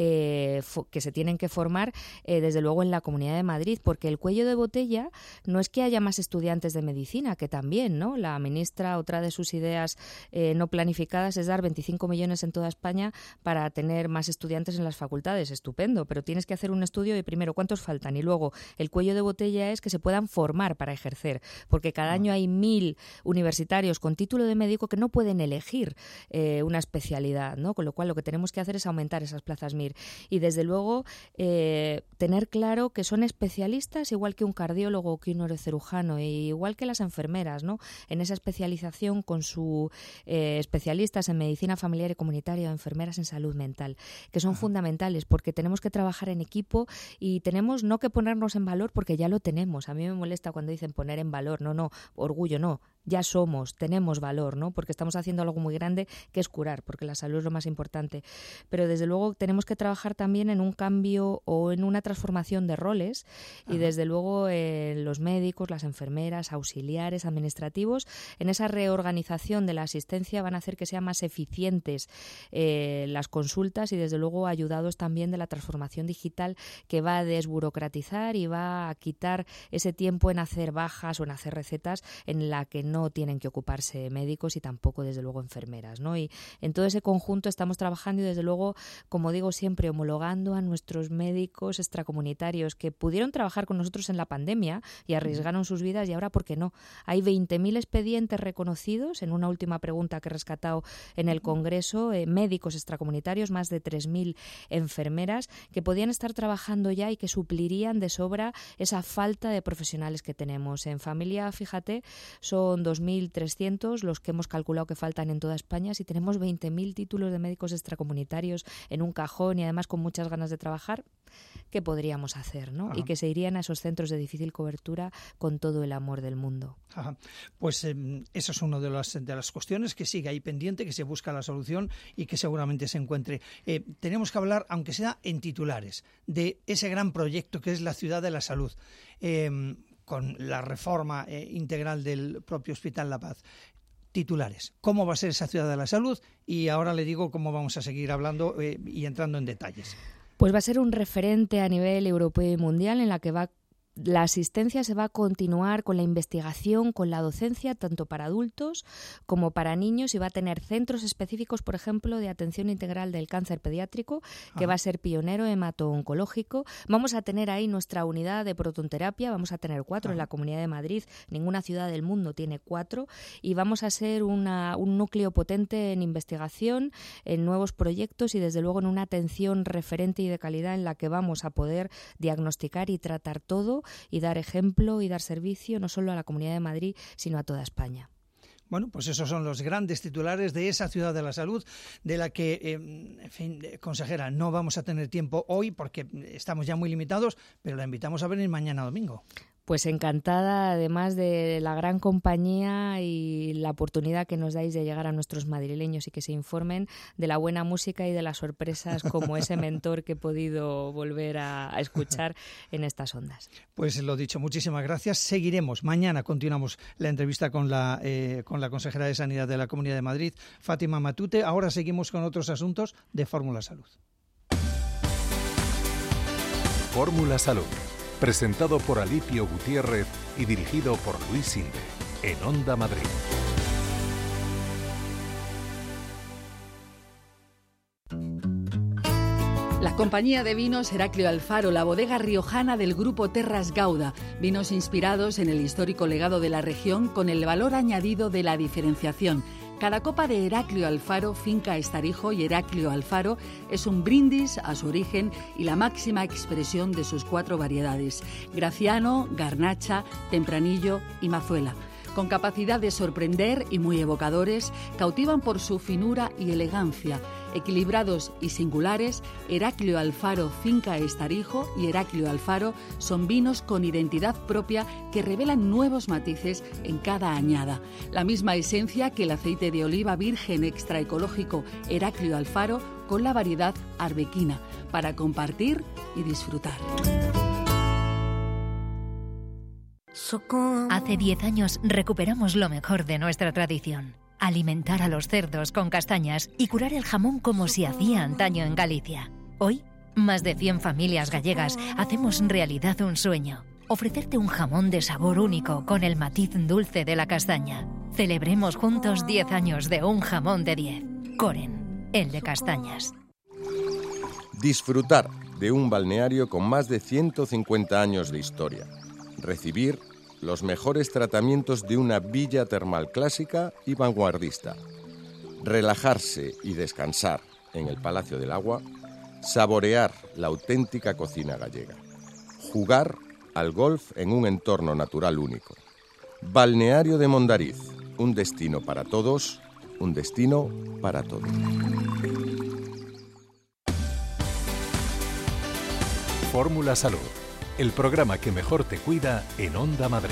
eh, que se tienen que formar eh, desde luego en la Comunidad de Madrid, porque el cuello de botella no es que haya más estudiantes de medicina, que también, ¿no? La ministra, otra de sus ideas eh, no planificadas es dar veinticinco millones en toda España para tener más estudiantes en las facultades. Estupendo, pero tienes que hacer un estudio de primero cuántos faltan y luego el cuello de botella es que se puedan formar para ejercer, porque cada año hay mil universitarios con título de médico que no pueden elegir eh, una especialidad, ¿no? Con lo cual lo que tenemos que hacer es aumentar esas plazas M I R y desde luego eh, tener claro que son especialistas igual que un cardiólogo o que un neurocirujano, e igual que las enfermeras, ¿no? En esa especialización con sus eh, especialistas en medicina familiar y comunitaria o enfermeras en salud mental, que son Ajá. fundamentales porque tenemos que trabajar en equipo y tenemos no que ponernos en valor porque ya lo tenemos. A mí me molesta cuando dicen poner en valor, no, no, orgullo, no. Ya somos, tenemos valor, ¿no? Porque estamos haciendo algo muy grande que es curar, porque la salud es lo más importante. Pero desde luego tenemos que trabajar también en un cambio o en una transformación de roles y Ajá. desde luego eh, los médicos, las enfermeras, auxiliares, administrativos, en esa reorganización de la asistencia van a hacer que sean más eficientes eh, las consultas y desde luego ayudados también de la transformación digital que va a desburocratizar y va a quitar ese tiempo en hacer bajas o en hacer recetas en la que no No tienen que ocuparse médicos y tampoco, desde luego, enfermeras, ¿no? Y en todo ese conjunto estamos trabajando y, desde luego, como digo siempre, homologando a nuestros médicos extracomunitarios que pudieron trabajar con nosotros en la pandemia y arriesgaron sus vidas y ahora, ¿por qué no? Hay veinte mil expedientes reconocidos, en una última pregunta que he rescatado en el Congreso, eh, médicos extracomunitarios, más de tres mil enfermeras que podían estar trabajando ya y que suplirían de sobra esa falta de profesionales que tenemos. En familia, fíjate, son dos mil trescientos los que hemos calculado que faltan en toda España. Si tenemos veinte mil títulos de médicos extracomunitarios en un cajón y además con muchas ganas de trabajar, ¿qué podríamos hacer, ¿no? Y que se irían a esos centros de difícil cobertura con todo el amor del mundo. Ajá. Pues eh, eso es una de las, de las cuestiones que sigue ahí pendiente, que se busca la solución y que seguramente se encuentre. Eh, tenemos que hablar, aunque sea en titulares, de ese gran proyecto que es la Ciudad de la Salud. Eh, con la reforma eh, integral del propio Hospital La Paz. Titulares. ¿Cómo va a ser esa Ciudad de la Salud? Y ahora le digo cómo vamos a seguir hablando eh, y entrando en detalles. Pues va a ser un referente a nivel europeo y mundial en la que va la asistencia se va a continuar con la investigación, con la docencia, tanto para adultos como para niños, y va a tener centros específicos, por ejemplo, de atención integral del cáncer pediátrico, que ah. va a ser pionero hemato-oncológico. Vamos a tener ahí nuestra unidad de protonterapia, vamos a tener cuatro ah. en la Comunidad de Madrid, ninguna ciudad del mundo tiene cuatro, y vamos a ser una, un núcleo potente en investigación, en nuevos proyectos y desde luego en una atención referente y de calidad en la que vamos a poder diagnosticar y tratar todo y dar ejemplo y dar servicio no solo a la Comunidad de Madrid, sino a toda España. Bueno, pues esos son los grandes titulares de esa ciudad de la salud, de la que, eh, en fin, consejera, no vamos a tener tiempo hoy porque estamos ya muy limitados, pero la invitamos a venir mañana domingo. Pues encantada, además de la gran compañía y la oportunidad que nos dais de llegar a nuestros madrileños y que se informen de la buena música y de las sorpresas como ese mentor que he podido volver a, a escuchar en estas ondas. Pues lo dicho, muchísimas gracias. Seguiremos. Mañana continuamos la entrevista con la, eh, con la consejera de Sanidad de la Comunidad de Madrid, Fátima Matute. Ahora seguimos con otros asuntos de Fórmula Salud. Fórmula Salud. Presentado por Alipio Gutiérrez y dirigido por Luis Silve, en Onda Madrid. La compañía de vinos Heraclio Alfaro, la bodega riojana del grupo Terras Gauda, vinos inspirados en el histórico legado de la región con el valor añadido de la diferenciación. Cada copa de Heraclio Alfaro, Finca Estarijo y Heraclio Alfaro es un brindis a su origen y la máxima expresión de sus cuatro variedades: Graciano, Garnacha, Tempranillo y Mazuela. Con capacidad de sorprender y muy evocadores, cautivan por su finura y elegancia. Equilibrados y singulares, Heraclio Alfaro Finca Estarijo y Heraclio Alfaro son vinos con identidad propia que revelan nuevos matices en cada añada. La misma esencia que el aceite de oliva virgen extra ecológico Heraclio Alfaro con la variedad arbequina, para compartir y disfrutar. Hace diez años recuperamos lo mejor de nuestra tradición: alimentar a los cerdos con castañas y curar el jamón como se hacía antaño en Galicia. Hoy, más de cien familias gallegas hacemos realidad un sueño: ofrecerte un jamón de sabor único con el matiz dulce de la castaña. Celebremos juntos diez años de un jamón de diez. Coren, el de castañas. Disfrutar de un balneario con más de ciento cincuenta años de historia. Recibir los mejores tratamientos de una villa termal clásica y vanguardista. Relajarse y descansar en el Palacio del Agua. Saborear la auténtica cocina gallega. Jugar al golf en un entorno natural único. Balneario de Mondariz, un destino para todos, un destino para todos. Fórmula Salud, el programa que mejor te cuida en Onda Madrid.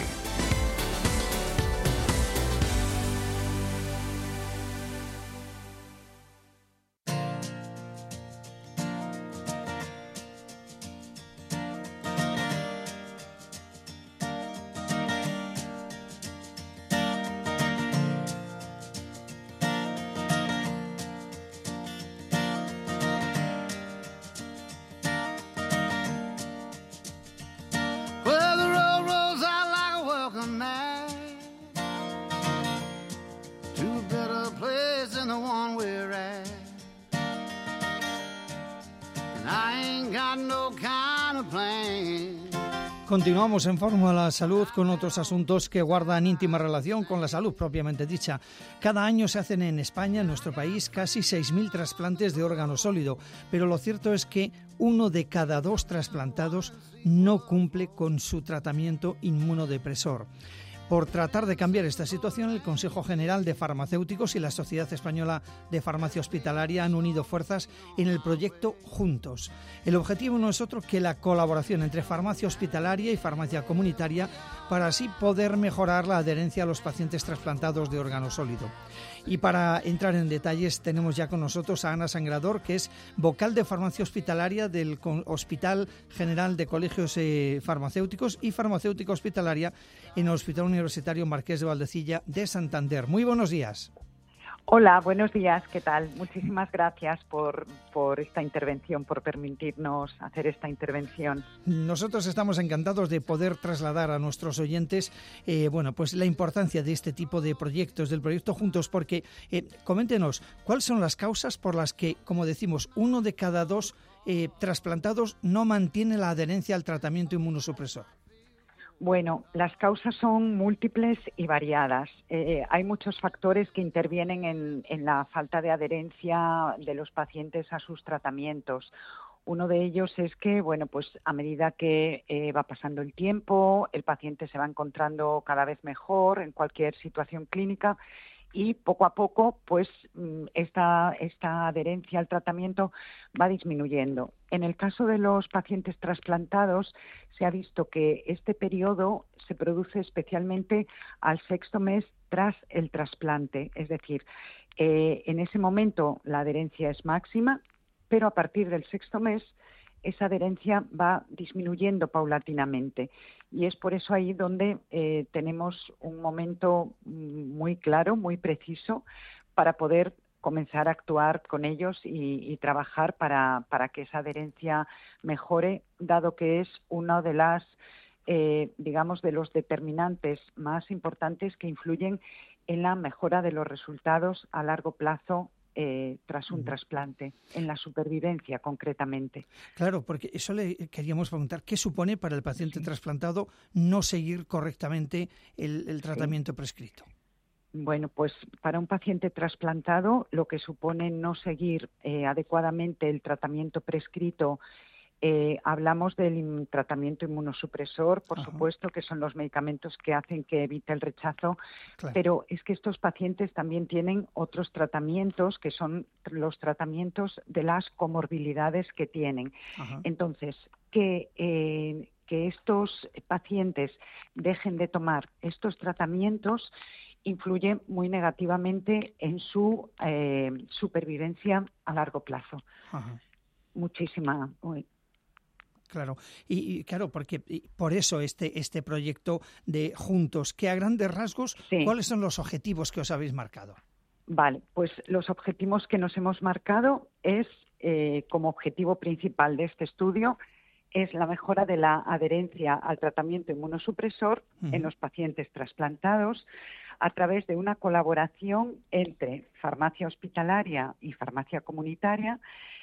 Continuamos en Fórmula Salud con otros asuntos que guardan íntima relación con la salud propiamente dicha. Cada año se hacen en España, en nuestro país, casi seis mil trasplantes de órgano sólido, pero lo cierto es que uno de cada dos trasplantados no cumple con su tratamiento inmunodepresor. Por tratar de cambiar esta situación, el Consejo General de Farmacéuticos y la Sociedad Española de Farmacia Hospitalaria han unido fuerzas en el proyecto Juntos. El objetivo no es otro que la colaboración entre farmacia hospitalaria y farmacia comunitaria para así poder mejorar la adherencia a los pacientes trasplantados de órgano sólido. Y para entrar en detalles tenemos ya con nosotros a Ana Sangrador, que es vocal de farmacia hospitalaria del Hospital General de Colegios eh, Farmacéuticos y farmacéutica hospitalaria en el Hospital Universitario Marqués de Valdecilla de Santander. Muy buenos días. Hola, buenos días, ¿qué tal? Muchísimas gracias por, por esta intervención, por permitirnos hacer esta intervención. Nosotros estamos encantados de poder trasladar a nuestros oyentes, eh, bueno, pues la importancia de este tipo de proyectos, del proyecto Juntos, porque eh, coméntenos, ¿cuáles son las causas por las que, como decimos, uno de cada dos eh, trasplantados no mantiene la adherencia al tratamiento inmunosupresor? Bueno, las causas son múltiples y variadas. Eh, hay muchos factores que intervienen en, en la falta de adherencia de los pacientes a sus tratamientos. Uno de ellos es que, bueno, pues a medida que eh, va pasando el tiempo, el paciente se va encontrando cada vez mejor en cualquier situación clínica y poco a poco, pues esta, esta adherencia al tratamiento va disminuyendo. En el caso de los pacientes trasplantados, se ha visto que este periodo se produce especialmente al sexto mes tras el trasplante. Es decir, eh, en ese momento la adherencia es máxima, pero a partir del sexto mes esa adherencia va disminuyendo paulatinamente. Y es por eso ahí donde eh, tenemos un momento muy claro, muy preciso, para poder comenzar a actuar con ellos y, y trabajar para, para que esa adherencia mejore, dado que es una de las, eh, digamos, de los determinantes más importantes que influyen en la mejora de los resultados a largo plazo Eh, tras un trasplante, en la supervivencia concretamente. Claro, porque eso le queríamos preguntar, ¿qué supone para el paciente sí. trasplantado no seguir correctamente el, el tratamiento sí. prescrito? Bueno, pues para un paciente trasplantado lo que supone no seguir eh, adecuadamente el tratamiento prescrito, Eh, hablamos del tratamiento inmunosupresor, por Ajá. supuesto, que son los medicamentos que hacen que evite el rechazo, claro. pero es que estos pacientes también tienen otros tratamientos, que son los tratamientos de las comorbilidades que tienen. Ajá. Entonces, que, eh, que estos pacientes dejen de tomar estos tratamientos influye muy negativamente en su eh, supervivencia a largo plazo. Ajá. Muchísima... Uy. Claro, y, y claro, porque y por eso este este proyecto de Juntos, que a grandes rasgos, sí. ¿cuáles son los objetivos que os habéis marcado? Vale, pues los objetivos que nos hemos marcado es, eh, como objetivo principal de este estudio, es la mejora de la adherencia al tratamiento inmunosupresor uh-huh. en los pacientes trasplantados a través de una colaboración entre farmacia hospitalaria y farmacia comunitaria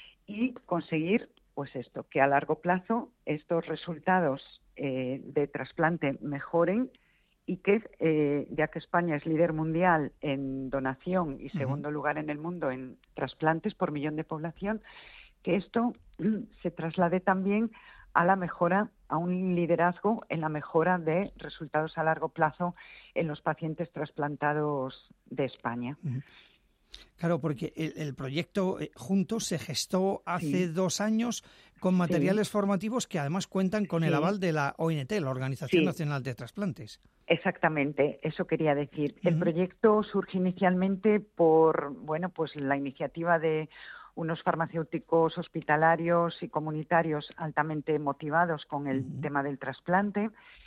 y conseguir pues esto, que a largo plazo estos resultados eh, de trasplante mejoren y que, eh, ya que España es líder mundial en donación y segundo uh-huh. lugar en el mundo en trasplantes por millón de población, que esto mm, se traslade también a la mejora, a un liderazgo en la mejora de resultados a largo plazo en los pacientes trasplantados de España. Uh-huh. Claro, porque el, el proyecto eh, Juntos se gestó hace sí. dos años con materiales sí. formativos que además cuentan con sí. el aval de la O N T, la Organización sí. Nacional de Trasplantes. Exactamente, eso quería decir. Uh-huh. El proyecto surge inicialmente por, bueno, pues la iniciativa de unos farmacéuticos hospitalarios y comunitarios altamente motivados con el uh-huh. tema del trasplante,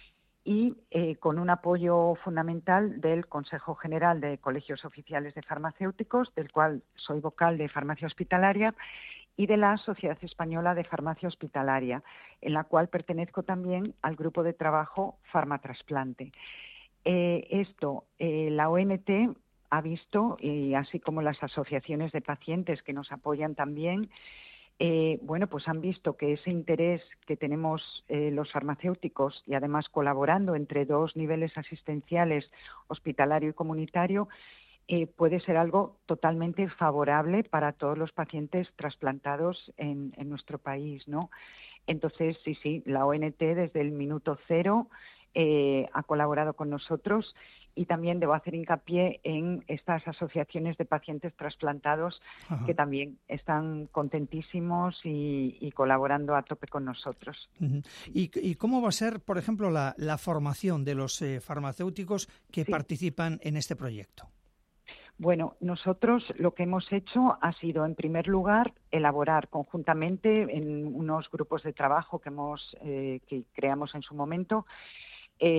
y eh, con un apoyo fundamental del Consejo General de Colegios Oficiales de Farmacéuticos, del cual soy vocal de Farmacia Hospitalaria, y de la Sociedad Española de Farmacia Hospitalaria, en la cual pertenezco también al grupo de trabajo Farmatrasplante. Eh, esto, eh, la O N T ha visto, y así como las asociaciones de pacientes que nos apoyan también, Eh, bueno, pues han visto que ese interés que tenemos eh, los farmacéuticos y además colaborando entre dos niveles asistenciales, hospitalario y comunitario, eh, puede ser algo totalmente favorable para todos los pacientes trasplantados en, en nuestro país, ¿no? Entonces, sí, sí, la O N T desde el minuto cero eh, ha colaborado con nosotros. Y también debo hacer hincapié en estas asociaciones de pacientes trasplantados Ajá. que también están contentísimos y, y colaborando a tope con nosotros. Uh-huh. ¿Y, ¿Y cómo va a ser, por ejemplo, la, la formación de los eh, farmacéuticos que sí. participan en este proyecto? Bueno, nosotros lo que hemos hecho ha sido, en primer lugar, elaborar conjuntamente en unos grupos de trabajo que, hemos, eh, que creamos en su momento, Eh,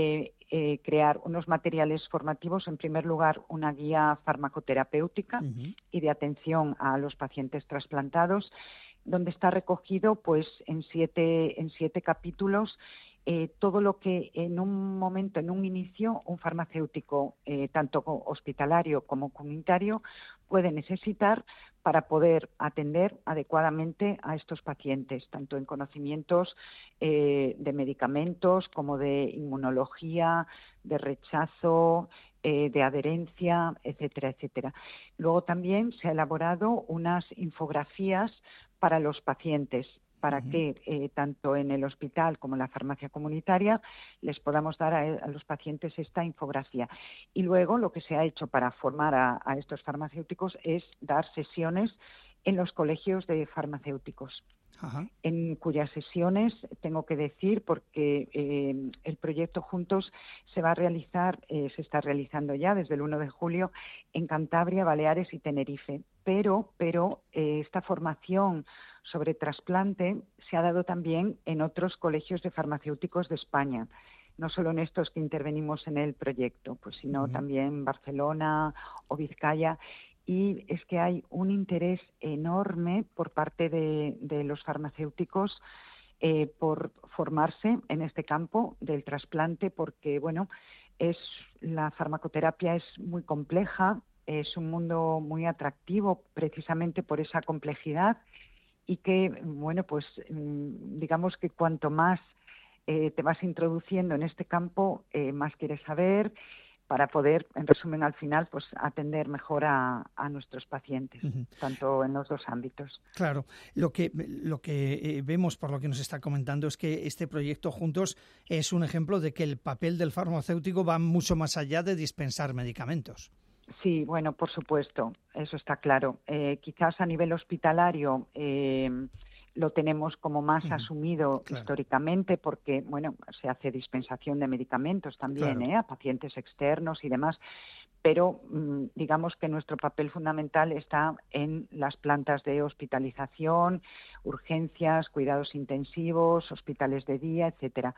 eh, crear unos materiales formativos, en primer lugar una guía farmacoterapéutica uh-huh. y de atención a los pacientes trasplantados, donde está recogido pues en siete, en siete capítulos eh, todo lo que en un momento, en un inicio, un farmacéutico, eh, tanto hospitalario como comunitario, puede necesitar para poder atender adecuadamente a estos pacientes, tanto en conocimientos eh, de medicamentos como de inmunología, de rechazo, eh, de adherencia, etcétera, etcétera. Luego también se ha elaborado unas infografías para los pacientes, para uh-huh. que eh, tanto en el hospital como en la farmacia comunitaria les podamos dar a, a los pacientes esta infografía. Y luego lo que se ha hecho para formar a, a estos farmacéuticos es dar sesiones en los colegios de farmacéuticos, uh-huh. en cuyas sesiones, tengo que decir, porque eh, el proyecto Juntos se va a realizar, eh, se está realizando ya desde el uno de julio en Cantabria, Baleares y Tenerife, pero, pero eh, esta formación sobre trasplante se ha dado también en otros colegios de farmacéuticos de España, no solo en estos que intervenimos en el proyecto, pues sino uh-huh. también Barcelona o Vizcaya, y es que hay un interés enorme por parte de, de los farmacéuticos eh, por formarse en este campo del trasplante, porque bueno, es la farmacoterapia es muy compleja, es un mundo muy atractivo precisamente por esa complejidad. Y que, bueno, pues digamos que cuanto más eh, te vas introduciendo en este campo, eh, más quieres saber para poder, en resumen, al final, pues atender mejor a, a nuestros pacientes, uh-huh. tanto en los dos ámbitos. Claro, lo que, lo que eh, vemos por lo que nos está comentando es que este proyecto Juntos es un ejemplo de que el papel del farmacéutico va mucho más allá de dispensar medicamentos. Sí, bueno, por supuesto, eso está claro. Eh, quizás a nivel hospitalario eh, lo tenemos como más uh-huh. asumido claro. históricamente porque, bueno, se hace dispensación de medicamentos también claro. ¿eh? a pacientes externos y demás, pero mm, digamos que nuestro papel fundamental está en las plantas de hospitalización, urgencias, cuidados intensivos, hospitales de día, etcétera.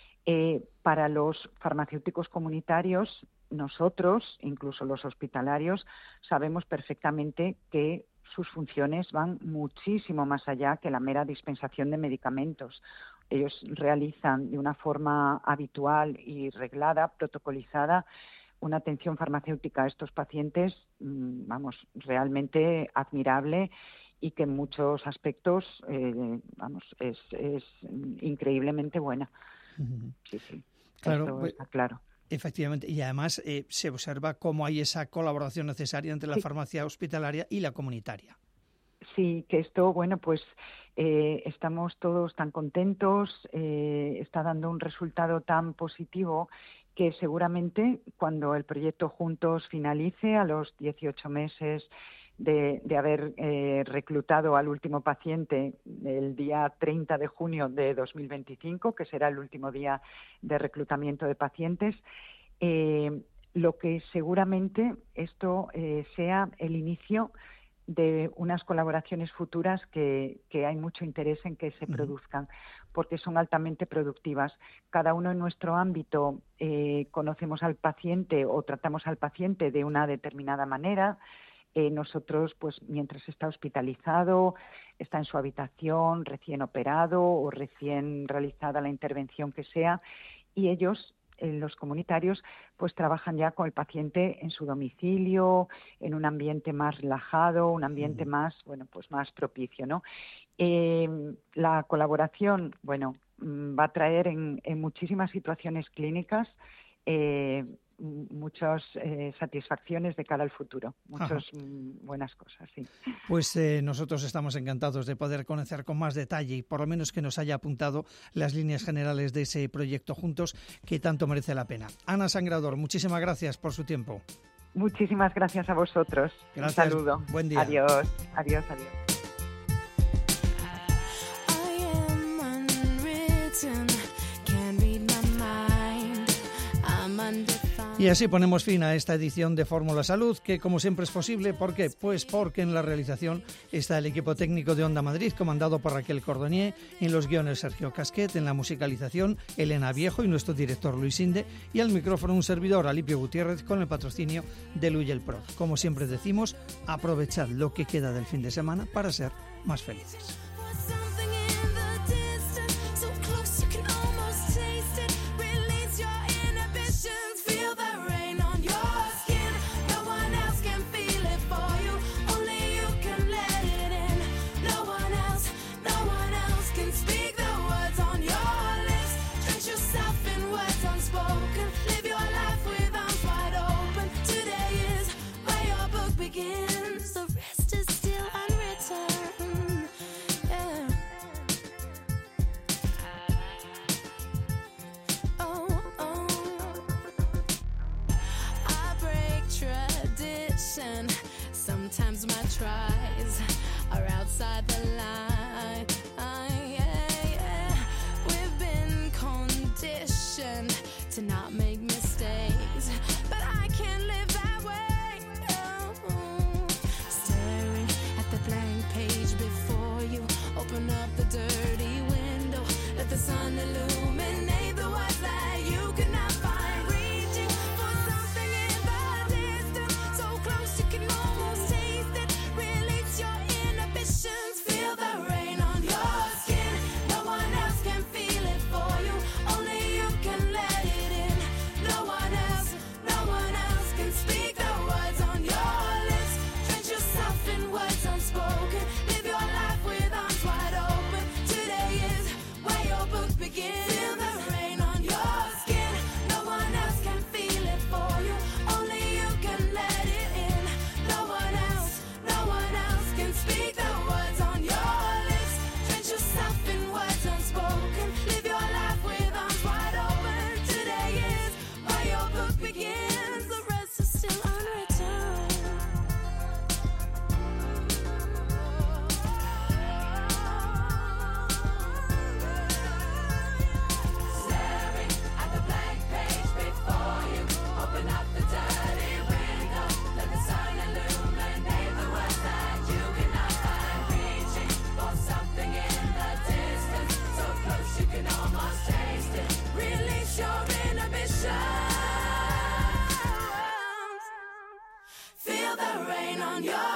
Eh, para los farmacéuticos comunitarios, nosotros, incluso los hospitalarios, sabemos perfectamente que sus funciones van muchísimo más allá que la mera dispensación de medicamentos. Ellos realizan de una forma habitual y reglada, protocolizada, una atención farmacéutica a estos pacientes, vamos, realmente admirable y que en muchos aspectos, eh, vamos, es, es increíblemente buena. Sí, sí, claro, eso pues, está claro. Efectivamente, y además eh, se observa cómo hay esa colaboración necesaria entre la sí. farmacia hospitalaria y la comunitaria. Sí, que esto, bueno, pues eh, estamos todos tan contentos, eh, está dando un resultado tan positivo que seguramente cuando el proyecto Juntos finalice a los dieciocho meses de, de haber eh, reclutado al último paciente el día treinta de junio de dos mil veinticinco, que será el último día de reclutamiento de pacientes, eh, lo que seguramente esto eh, sea el inicio de unas colaboraciones futuras que, que hay mucho interés en que se uh-huh. produzcan, porque son altamente productivas. Cada uno en nuestro ámbito eh, conocemos al paciente o tratamos al paciente de una determinada manera. Eh, nosotros, pues mientras está hospitalizado, está en su habitación, recién operado o recién realizada la intervención que sea, y ellos, eh, los comunitarios, pues trabajan ya con el paciente en su domicilio, en un ambiente más relajado, un ambiente uh-huh. más, bueno, pues más propicio, ¿no? Eh, la colaboración, bueno, va a traer en, en muchísimas situaciones clínicas eh, muchas eh, satisfacciones de cara al futuro, muchas buenas cosas, sí. Pues eh, nosotros estamos encantados de poder conocer con más detalle y por lo menos que nos haya apuntado las líneas generales de ese proyecto Juntos que tanto merece la pena. Ana Sangrador, muchísimas gracias por su tiempo. Muchísimas gracias a vosotros. Gracias. Un saludo. Buen día. Adiós, adiós, adiós. Y así ponemos fin a esta edición de Fórmula Salud, que como siempre es posible. ¿Por qué? Pues porque en la realización está el equipo técnico de Onda Madrid, comandado por Raquel Cordonier, en los guiones Sergio Casquet, en la musicalización Elena Viejo y nuestro director Luis Inde, y al micrófono un servidor, Alipio Gutiérrez, con el patrocinio de Luyel Prod. Como siempre decimos, aprovechad lo que queda del fin de semana para ser más felices. Sometimes my tries are outside the line. Yeah, yeah. We've been conditioned to not make mistakes, but I can't live that way. No. Staring at the blank page before you, open up the dirty window, let the sun illuminate the words that you cannot find. Reaching for something in the distance, so close you can almost taste it. Release your inhibitions, feel the rain on your skin. No one else can feel it for you, only you can let it in. No one else, no one else can speak the words on your lips. Drench yourself in words unspoken, live your life with arms wide open. Today is where your book begins. Feel the rain on your skin. No one else can feel it for you, only you can let it in. No one else, no one else can speak the words on your lips. Drench yourself in words unspoken, live your life with arms wide open. Today is where your book begins, the rest is still unwritten. Staring at the blank page before you, open up the dirty window, let the sun illuminate the words that you cannot find. Reaching for something in the distance, so close you can almost taste it. Release your inhibitions, feel the rain on your